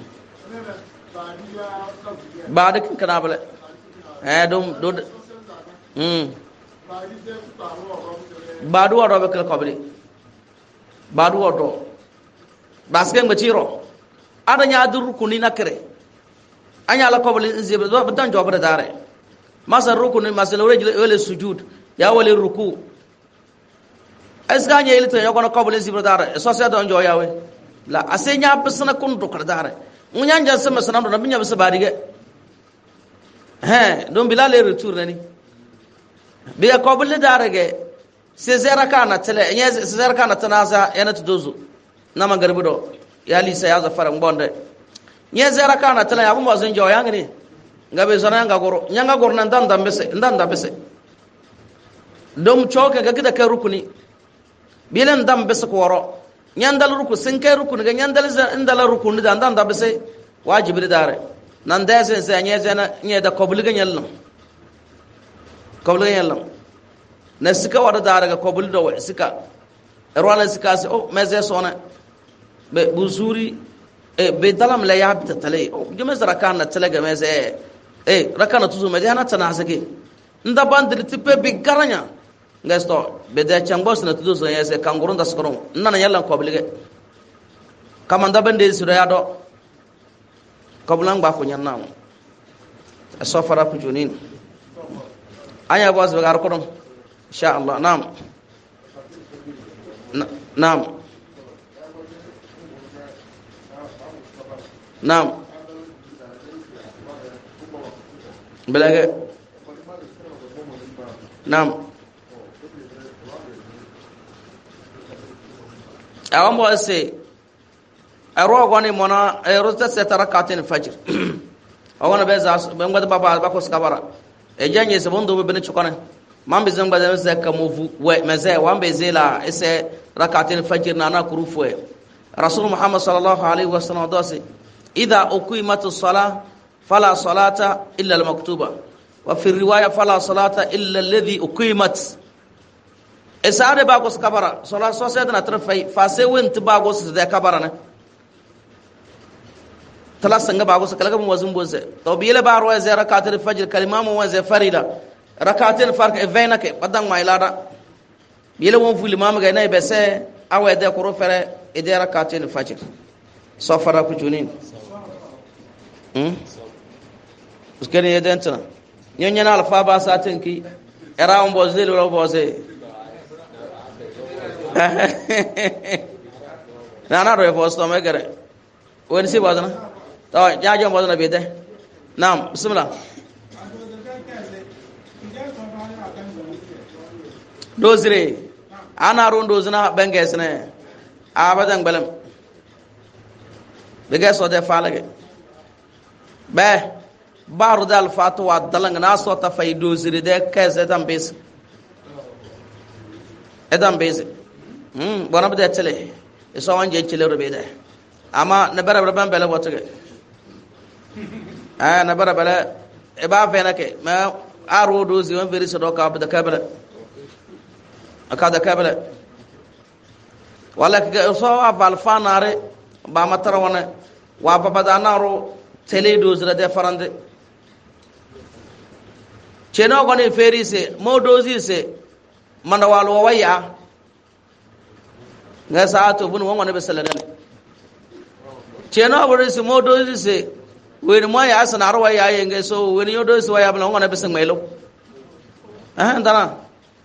baada kin kana bala eh dum do hmm baadu wado be kala kobli baadu wado baske ngachiro ada nya dur kuni nakre anya la kobli zibe do dan jobre dare masa rukuni masala wele sujud ya wale ruku asganya ile to yakono kobli zibe dare so se don jo yawe la asenya besna kun to kardare munyanja sama sanam do binya besa badige he don bilale retour nani be kobli dare ge se zera kana tele nye se zera kana tanaza yana tudozo na magarbi do ya lisa ya zafara mbonde nye zera kana tele abu mazin jo yangani ngabe zona nga goro nyanga goro nan dan dambese ndan dambese dom choke ga kida kai rukuni bilen dam bese ko woro nyandal ruku sin kai rukuni ga nyandal indal rukuni dan dan dambese wajibi dare nan da sen se nye zena nye da kobli ga nyallam kobli ga nyallam na sika wada dare ga kobli do sika erwana sika se o meze sona be buzuri e be dalam la yabta tale o gemes rakana tale ga meze e rakana tuzu meze hana tana hasake nda bandri tipe bi garanya ngasto be da changos na tuzu so yese kangurun da skoro nana yalla koblige kamanda bande sura yado koblan ba ko nyanna so fara ku junin anya boss be gar ko don insha Allah naam naam naam belage naam awon bo se aro goni mona ero ta se tarakatin fajr awon be za be ngada baba ba ko skabara e janye se bondo be ben chukona mambe zamba da se kamovu we meze wambe zela ese rakatin fajr na na kurufu e rasul muhammad sallallahu alaihi wasallam dose idha uqimatus salah fala salata illa al-maktuba wa fi riwaya fala salata illa alladhi uqimat esare ba ko kabara sala so se na trafai fa se went ba go se da kabara na tala sanga ba go se kala ga wazin bonse to biyele ba ro ze rakatul fajr kalimamu wa ze farida rakatul farq e vainake badang mai lada bile won fuli mama ga nay bese awe de ko fere e de rakatin fajr safara ku junin hmm uskene yeden tana nyonya na alfa ba satin ki era on bozde lo bozde na na ro fosto me gare woni si bazana to jaajo bazana be de naam bismillah dozire ana ron dozina bengesne abadan balam bege so de falage be baru dal fatwa dalang na so ta fay dozire de keze tam bes edam bes hmm bona be de tele so wanje tele robe de ama na bara bara bele wotage ah na bara bele e ba fena ke ma aro dozi won veri so do ka be de kabele akada kabele wala ke so aval fanare ba matara wona wa baba danaro tele dozira de farande cheno gone feri se mo dozi se manda walo waya nga saato bunu wona be sallallahu cheno bore se mo dozi se weni mo ya asana ro waya yenge so weni yo dozi waya bla wona be sangmelo ah ndana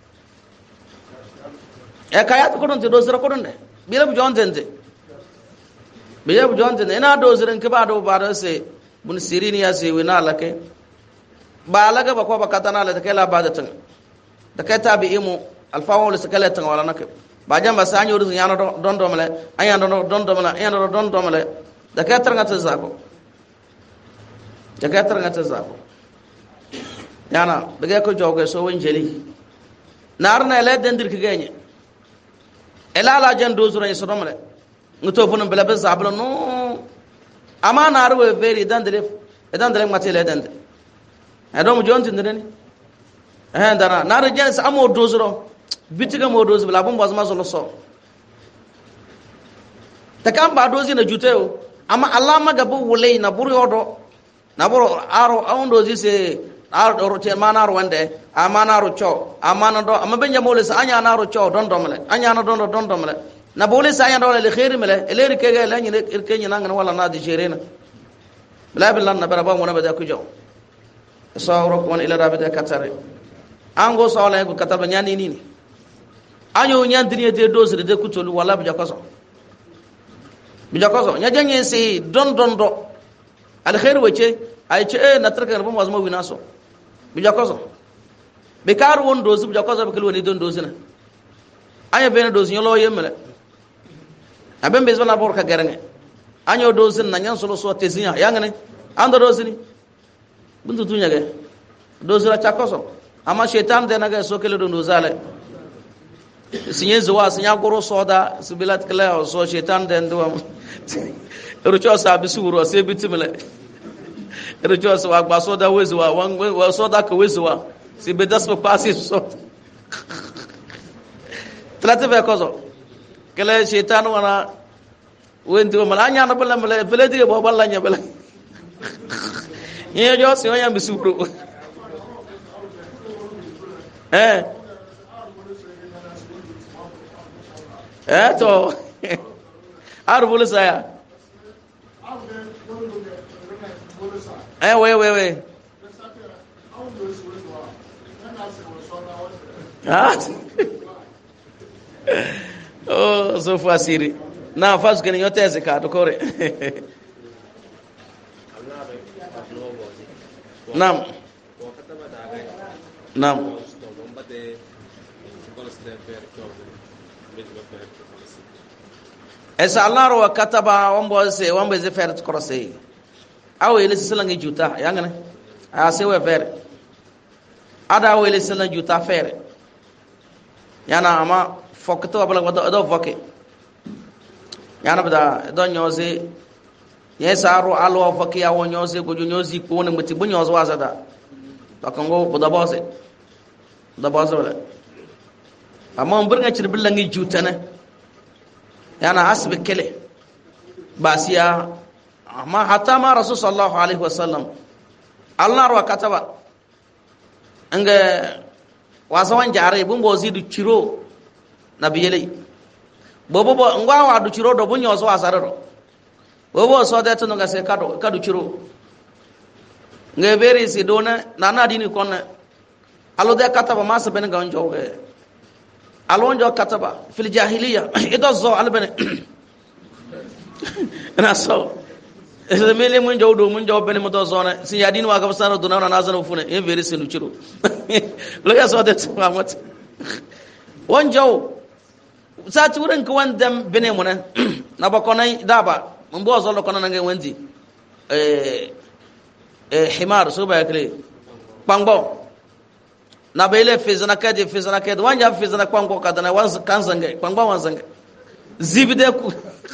e kayat ko don te dozira ko don de bila bu jonte bila bu jonte ina dozira ke ba do ba se bun sirini ya se wina lake ba laga ba ko ba katana la take la ba da tan da kai tabi imu alfawo le sakale tan wala nak ba jamba sanyo ru yana don do male anya don don do male anya don do male da kai tar ngata zako da kai tar ngata zako yana daga ko joge so won jeli narna le dendir ki genye ela la jan dozura yi sodo male nguto bunun bela be zablo no amana arwe veri dandele dandele matele dandele adom jonti ndeni eh ndana nar jan sa amo dozuro bitiga mo dozi bla bom bazma solo so takam ba dozi na juteo ama alama gabu wulei na buri odo na buru aro on dozi se aro te manaro wande amana ro cho amana do ama benja mole sa anya na ro cho don domle anya na don don domle na bole sa anya do le khair mele eleri kege la nyine irkenyi nangana wala na di jerena bla bilan na bara ba mo na ba da ku jo sawro ko ila rabita katare ango sawla ko kataba nyani nini anyo nyandini de dozre de kutolu wala bi jakoso bi jakoso nya janye se don don do al khair wace ay ce e na tarka ba mazma winaso bi jakoso be kar won dozu bi jakoso be kelwoni don dozina anya be na dozu nyolo yemele aben be zona bor ka garange anyo dozin na nyan solo so tezinya yangane ando dozini buntu tunya ge dozira chakoso ama shetan de naga so kele don dozale sinye zuwa sinya goro soda sibilat kala so shetan de ndo rucho sa bisuro se bitimele rucho so agba soda wezuwa wan soda ka wezuwa si bedas ko pasi so trate be kozo kele shetan wana wendo malanya na bala mala bele dige bo balanya bala ye jo si onya bisuro eh eh to arbul saya eh we we we ah oh so fasiri na fasu kene yote zaka to kore nam nam esa Allah ro kataba wambo se wambo ze fer korose aw ele selangi juta yangane a se we fer ada aw ele selangi juta fer yana ama fokto abala wado do foke yana bada do nyoze yesa ro alo foke ya wo nyoze ko nyozi ko wona muti bu nyozo wasada bakango boda bose da bose wala amma burga cirbillangi jutana yana asbe kele basiya amma hatta ma rasul sallallahu alaihi wasallam Allah ro kataba anga wasawan jare bun bozi du ciro nabiyele bobo bo ngwa wa du chiro do bunyo so asarero bobo so de tunu ga se kado kadu chiro ngeberi si dona nana dini konna alo de kataba masa ben ga njo be alo njo kataba fil jahiliya ido zo albene na so ese mele mun jaw do mun jaw bele mo do zona si yadin wa ga sano do na na zana fune e veri sinu chiro lo ya so de tuma mot won jaw sa turen ko wandam bene mo na na ba konay daba mun bo zo lo kono na ngai wandi eh eh himar so ba kle pangbo na bele fezana kade fezana kade wanja fezana kwango kadana wan kanzange pangbo wanzange zibide ku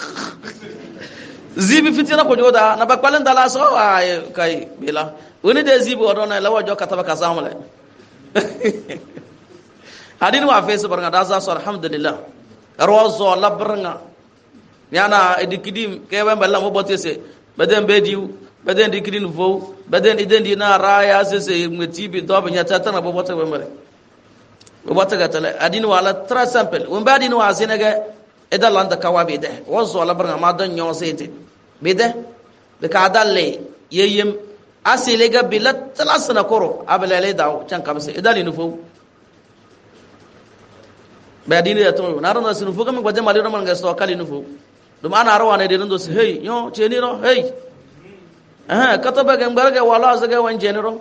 zibi fitina ko joda na ba kwalen dala so ay kai bila woni de zibi odona la wajo kataba kasamale hadin wa fesu baranga da za so alhamdulillah rozo labranga yana edikidim ke ba balla mo botese baden bediu baden dikidin vo baden iden dina raya sese ngetibi do ba nyata tan bo bote wemare bo bote gatale adin wala très simple won ba din wa zinega edalanda kawabe de wozo labranga ma dan nyosete bide be ka dalle yeyem asile ga bilat talasna koro abalale daw can kamse idali nufu be dini ya to narana sinu fu kam gwaje mali man ga so kali nufu dum ana rawane de ndo se hey yo cheni ro hey eh kataba ga mbarga wala zaga wan jeni ro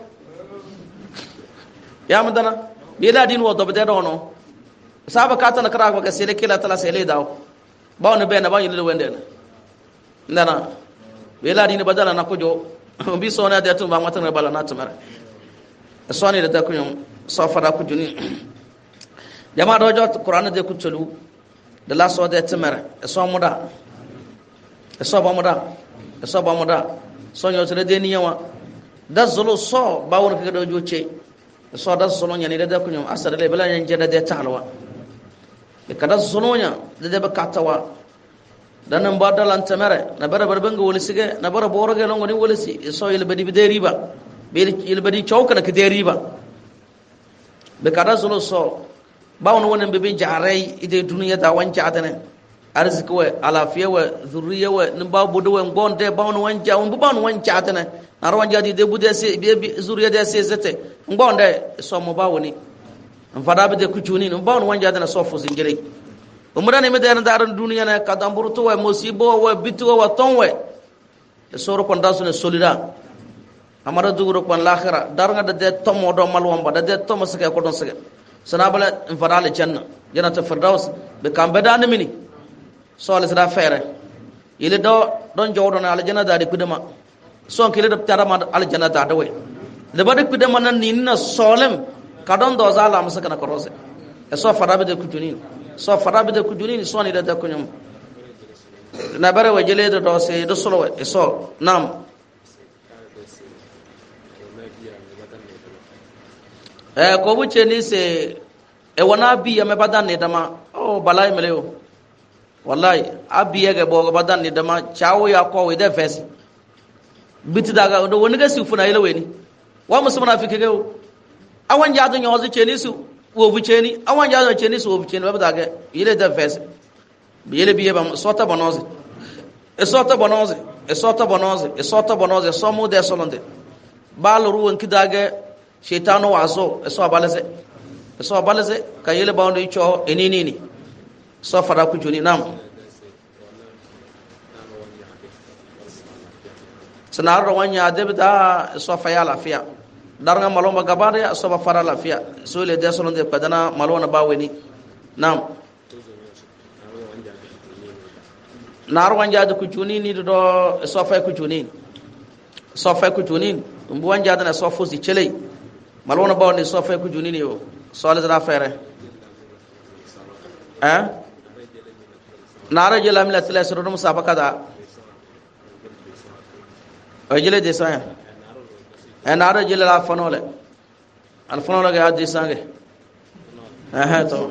ya madana bila din wo do be do no saba katana kara ga sele kila talasele daw bawo ne be na bawo yile wende na ndana wela dini badala na kujo bi sona da tun ba mata na bala na tumara soni da kunyo safara kujuni jama'a do jot qur'an de kutulu da la so da tumara so muda so ba muda so ba muda so nyo tere de niyawa da zulu so ba won ka do joce so da zulu nya ni da kunyo asara le bala nya jeda de talwa be kada zulu nya da ba katawa danan badalan tamare na bara barbanga wolisige na bara boroge longo ni wolisi so il badi bide riba be il badi chawka na kide riba be kada solo so bawon wonen be be jaray ide duniya ta wanca atane arziki we alafiya we zuriya we nimba bodo we ngonde bawon wanca on bu bawon wanca atane na rawanja di de bude se be zuriya de se zete ngonde so mo bawoni fada be de kuchuni no bawon wanca atane so fo singere umrani me den daran duniya na kadamburu to wa musibo wa bitu wa tonwe soro kon dasune solida amara duguro kon l'akhira daranga de tomo do malwamba de tomo sake ko don sake sanabala fadale janna janata firdaus be kambe dan mini sole sida fere ile do don jowdo na aljanna da de kudama son kile do tarama aljanna da dawe le bade kudama nan ninna solem kadon do zala musaka na korose e so fadabe de kutuni so farabe de kujuni so ni da kunyum na bare wajele do se do solo e so nam eh ko buche ni se e wana bi ya me badan ne dama oh balai meleo wallahi abi ya ga bo badan ne dama chawo ya ko we de fes biti daga do woni ga sifuna ile weni wa musumana fike ga awan ja do nyozi cheni su wo bucheni awan ja do cheni su wo bucheni ba daga ile de fes ile biye ba sota bonozi e sota bonozi e sota bonozi e sota bonozi so mu de solonde bal ruwan kidaga shaytanu wazo e so balase e so balase kayele bawndo icho enini ni so fara ku joni nam sanar wanya debda so fa ya lafiya daranga maloma gabare so ba fara lafiya so le de solonde padana malona baweni nam nar wanja ku joni ni do so fa ku joni so fa ku joni mbu wanja dana so fosi chelei malona bawni so fa ku joni ni yo so le dara fere eh nara jela mi la tele so do musabaka da o jele de sa eh nara jela la fanole al fanole ga de sange eh to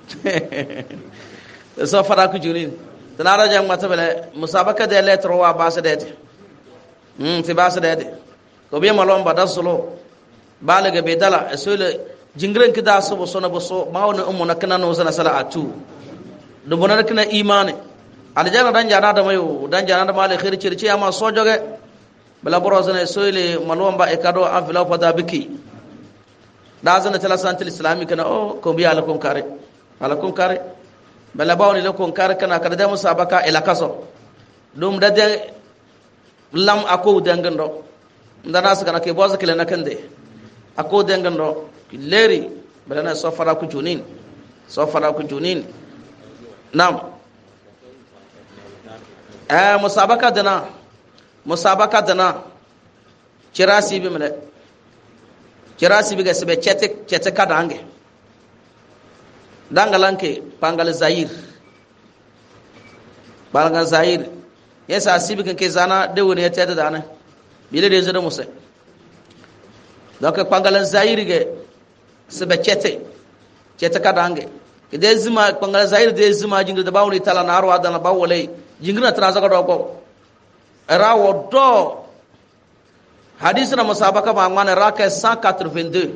so fara ku joni nara jang matabele musabaka de letro wa basa de hmm ti basa de ko be malon ba dasolo balaga be dala so le jingren kida so bo sona bo so mawna umuna kana no sana sala atu do bonar kana imani aljana dan jana da mayo dan jana da male khair circi ama so joge bala borozana soyle malwamba e kado afila fada biki da zana tala santil islami kana o ko biya lakum kare alakum kare bala bawni lakum kare kana kada da musabaka ila kaso dum da de lam ako dangando ndana suka ke boza kila nakande ako dangando leri bala na sofara ku junin sofara ku junin nam eh musabaka dana musabaka dana kirasi bi mele kirasi bi ga sebe chete chete kadange dangalanke pangal zair pangal zair yasa asibi kan ke zana de woni ya tada dana bile de zada musa donc pangal zair ge sebe chete chete kadange de zima pangal zair de zima jingi da bawni tala na arwa dana bawole jingina traza ko ko rawo do hadis na musabaka ba ngane raka cent quatre-vingt-deux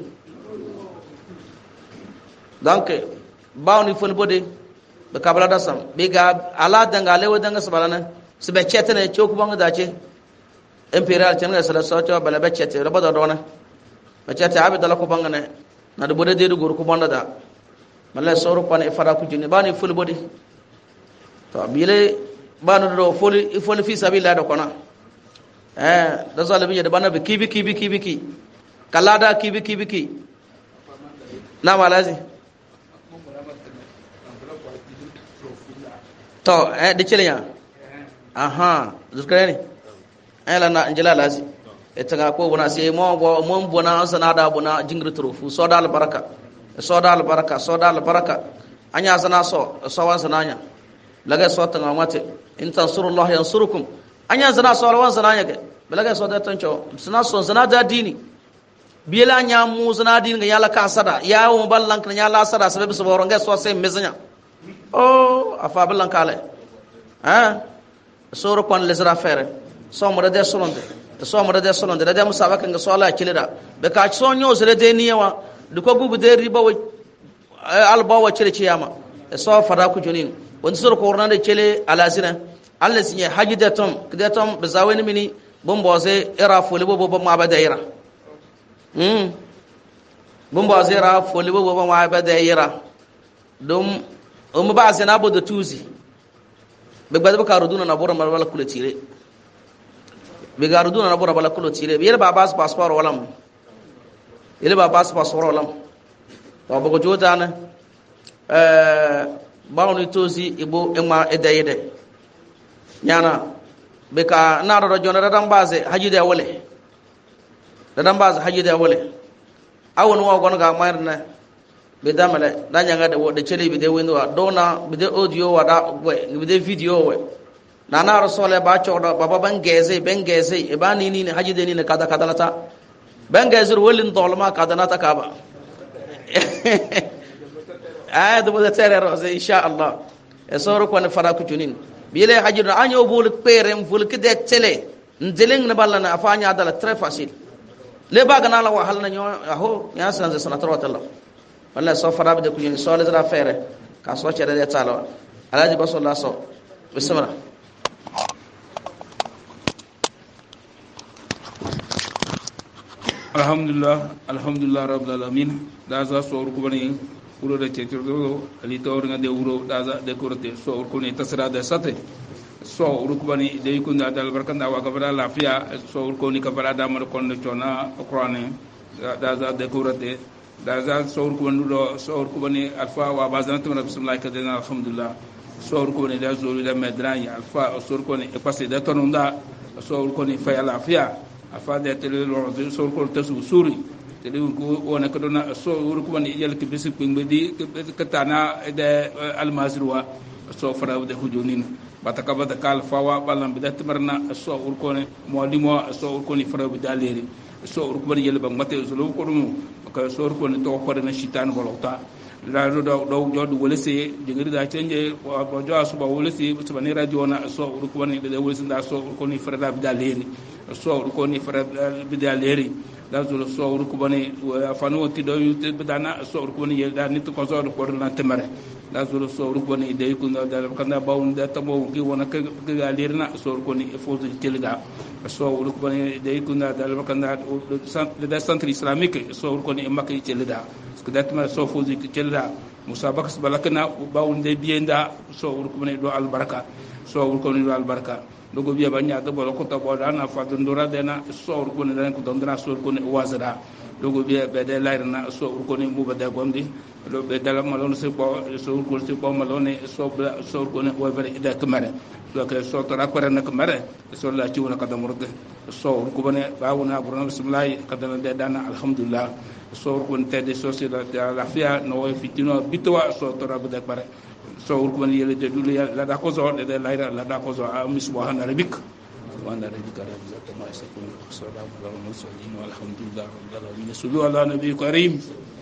donc bawni fon bode be kabala dasam be ga ala danga lewo danga sabalana sibe chetene choku banga dace imperial chenga sala socho bala be chete robodo dona be chete abi dala ko banga ne na do bode de do gor ko bonda da mala soro pane fara ku jini bani fon bode to bile banu do foli foli fi sabila do kona eh da zalibi de bana be kibi kibi kibi ki kalada kibi kibi ki na malazi to eh de cheleya aha zurkare eh la na njala lazi etaga ko bona se mo bo mo bona sanada bona jingri trofu so dal baraka so dal baraka so dal baraka anya sana so so wan sananya laga so tanga mate in tansurullah yansurukum anya sana so wan sananya ke laga so da tancho sana so sana da dini biela nya mu sana dini ga yala ka sada ya wo ballan kan yala sada sababu so boronga so se mezanya oh afa ballan kale ah soro kon les affaires so mo de solonde so mo de solonde de musabaka nga so la kilida be ka so nyo zere de niyawa du ko gubu de riba wa alba wa cire ciyama so fada ku jonin won soro ko ornande cele alazina alla sinye hajidatum kidatum be zawani mini bomboze era fole bobo bo ma ba daira hmm bomboze era fole bobo bo ma ba daira dum um ba zena bo de tuzi be gbadaba karuduna na bora mala kula tire be garuduna na bora bala kula tire be yelba bas passport walam yelba bas passport walam to bogo jotana eh bawni tozi ibo ema edayede nyana be ka na ro jona radam base hajide wole radam base hajide wole awon wo gon ga marna be damale danyanga de wode chele bi de wendo dona bi de audio wada we bi de video we nana rasole ba chodo baba bangeze bangeze e ba ni ni hajide ni kada kada lata bangeze wolin dolma kada nata kaba ah do de tere rose insha Allah e soro ko ne fara ku tunin bile hajido anyo bul perem ful ke de tele ndeleng na balla na afanya dala très facile le baga na la wa hal na nyo aho ya sanze sanata Allah wala so fara de ku ni so le dara fere ka so chere de talo alaji baso la so bismillah alhamdulillah alhamdulillah rabbil alamin da za so ru kubani uro de cetiro ali to nga de uro da za de korte so ru ni tasra de sate so ru kubani de ku nda dal barkanda wa gabara lafiya so ru ko ni kabara da mar kon de tona qur'ani da za de korte da za so ru kubani do so ru kubani alfa wa bazana tumra bismillah kadena alhamdulillah so ru kubani da zo da medran alfa so ru kubani e passé de tonunda so ru kubani fa lafiya afa de tele lo so ru ko tasu suri tele ko wona ko dona so ru kubani yel ke bisi pingbe di ke tana de almazruwa so fara de hujunin bataka bataka alfa wa balam bidat marna so ru ko ne modi mo so ru ko ni fara bi daleri so ru kubani yel ba mate so lo ko dum ko so ru ko ni to ko na shitan bolota la do do do wala se jingiri da canje bo jo suba wala se suba ni radio na so ru ko ni de wala se da so ko ni freda bi daleri so ko ni freda bi daleri da zo so ru ko bani fanu ti do yu bi dana so ru ko ni da nit ko so ko na temare da zo so ru ko ni de ko da kan da bawun da tamo ki wona ka ga leri na so ko ni fo ti telga so ru ko bani de ko da da kan da da centre islamique so ru ko ni makki telda كداتما سوفوزي كتلا مسابقة سبلكنا باون دي بيندا سو وركمني دو البركة سو وركمني دو البركة لوغو بيا بانيا دو بلوكو تبودانا فادندورا دينا سو وركمني دان كدندرا سو وركمني وازدا لوغو بيا بدا لايرنا سو وركمني موبدا غوندي لو بدال مالون سي بو سو وركمني سي بو مالوني سو سو وركمني وبر ادا كمره لو كان سو ترا كورنا كمره سو لا تيونا كدمرد سو وركمني باونا برنا بسم الله كدنا دانا الحمد لله so ko tede société la fia no fitino bitwa so to rabu de pare so ko ni yele de dulu la da ko zo de la la da ko zo am subhana rabbik subhana rabbika rabbil izzati amma yasifun wa salamun alal mursalin walhamdulillahi rabbil alamin sallu ala nabiyyil karim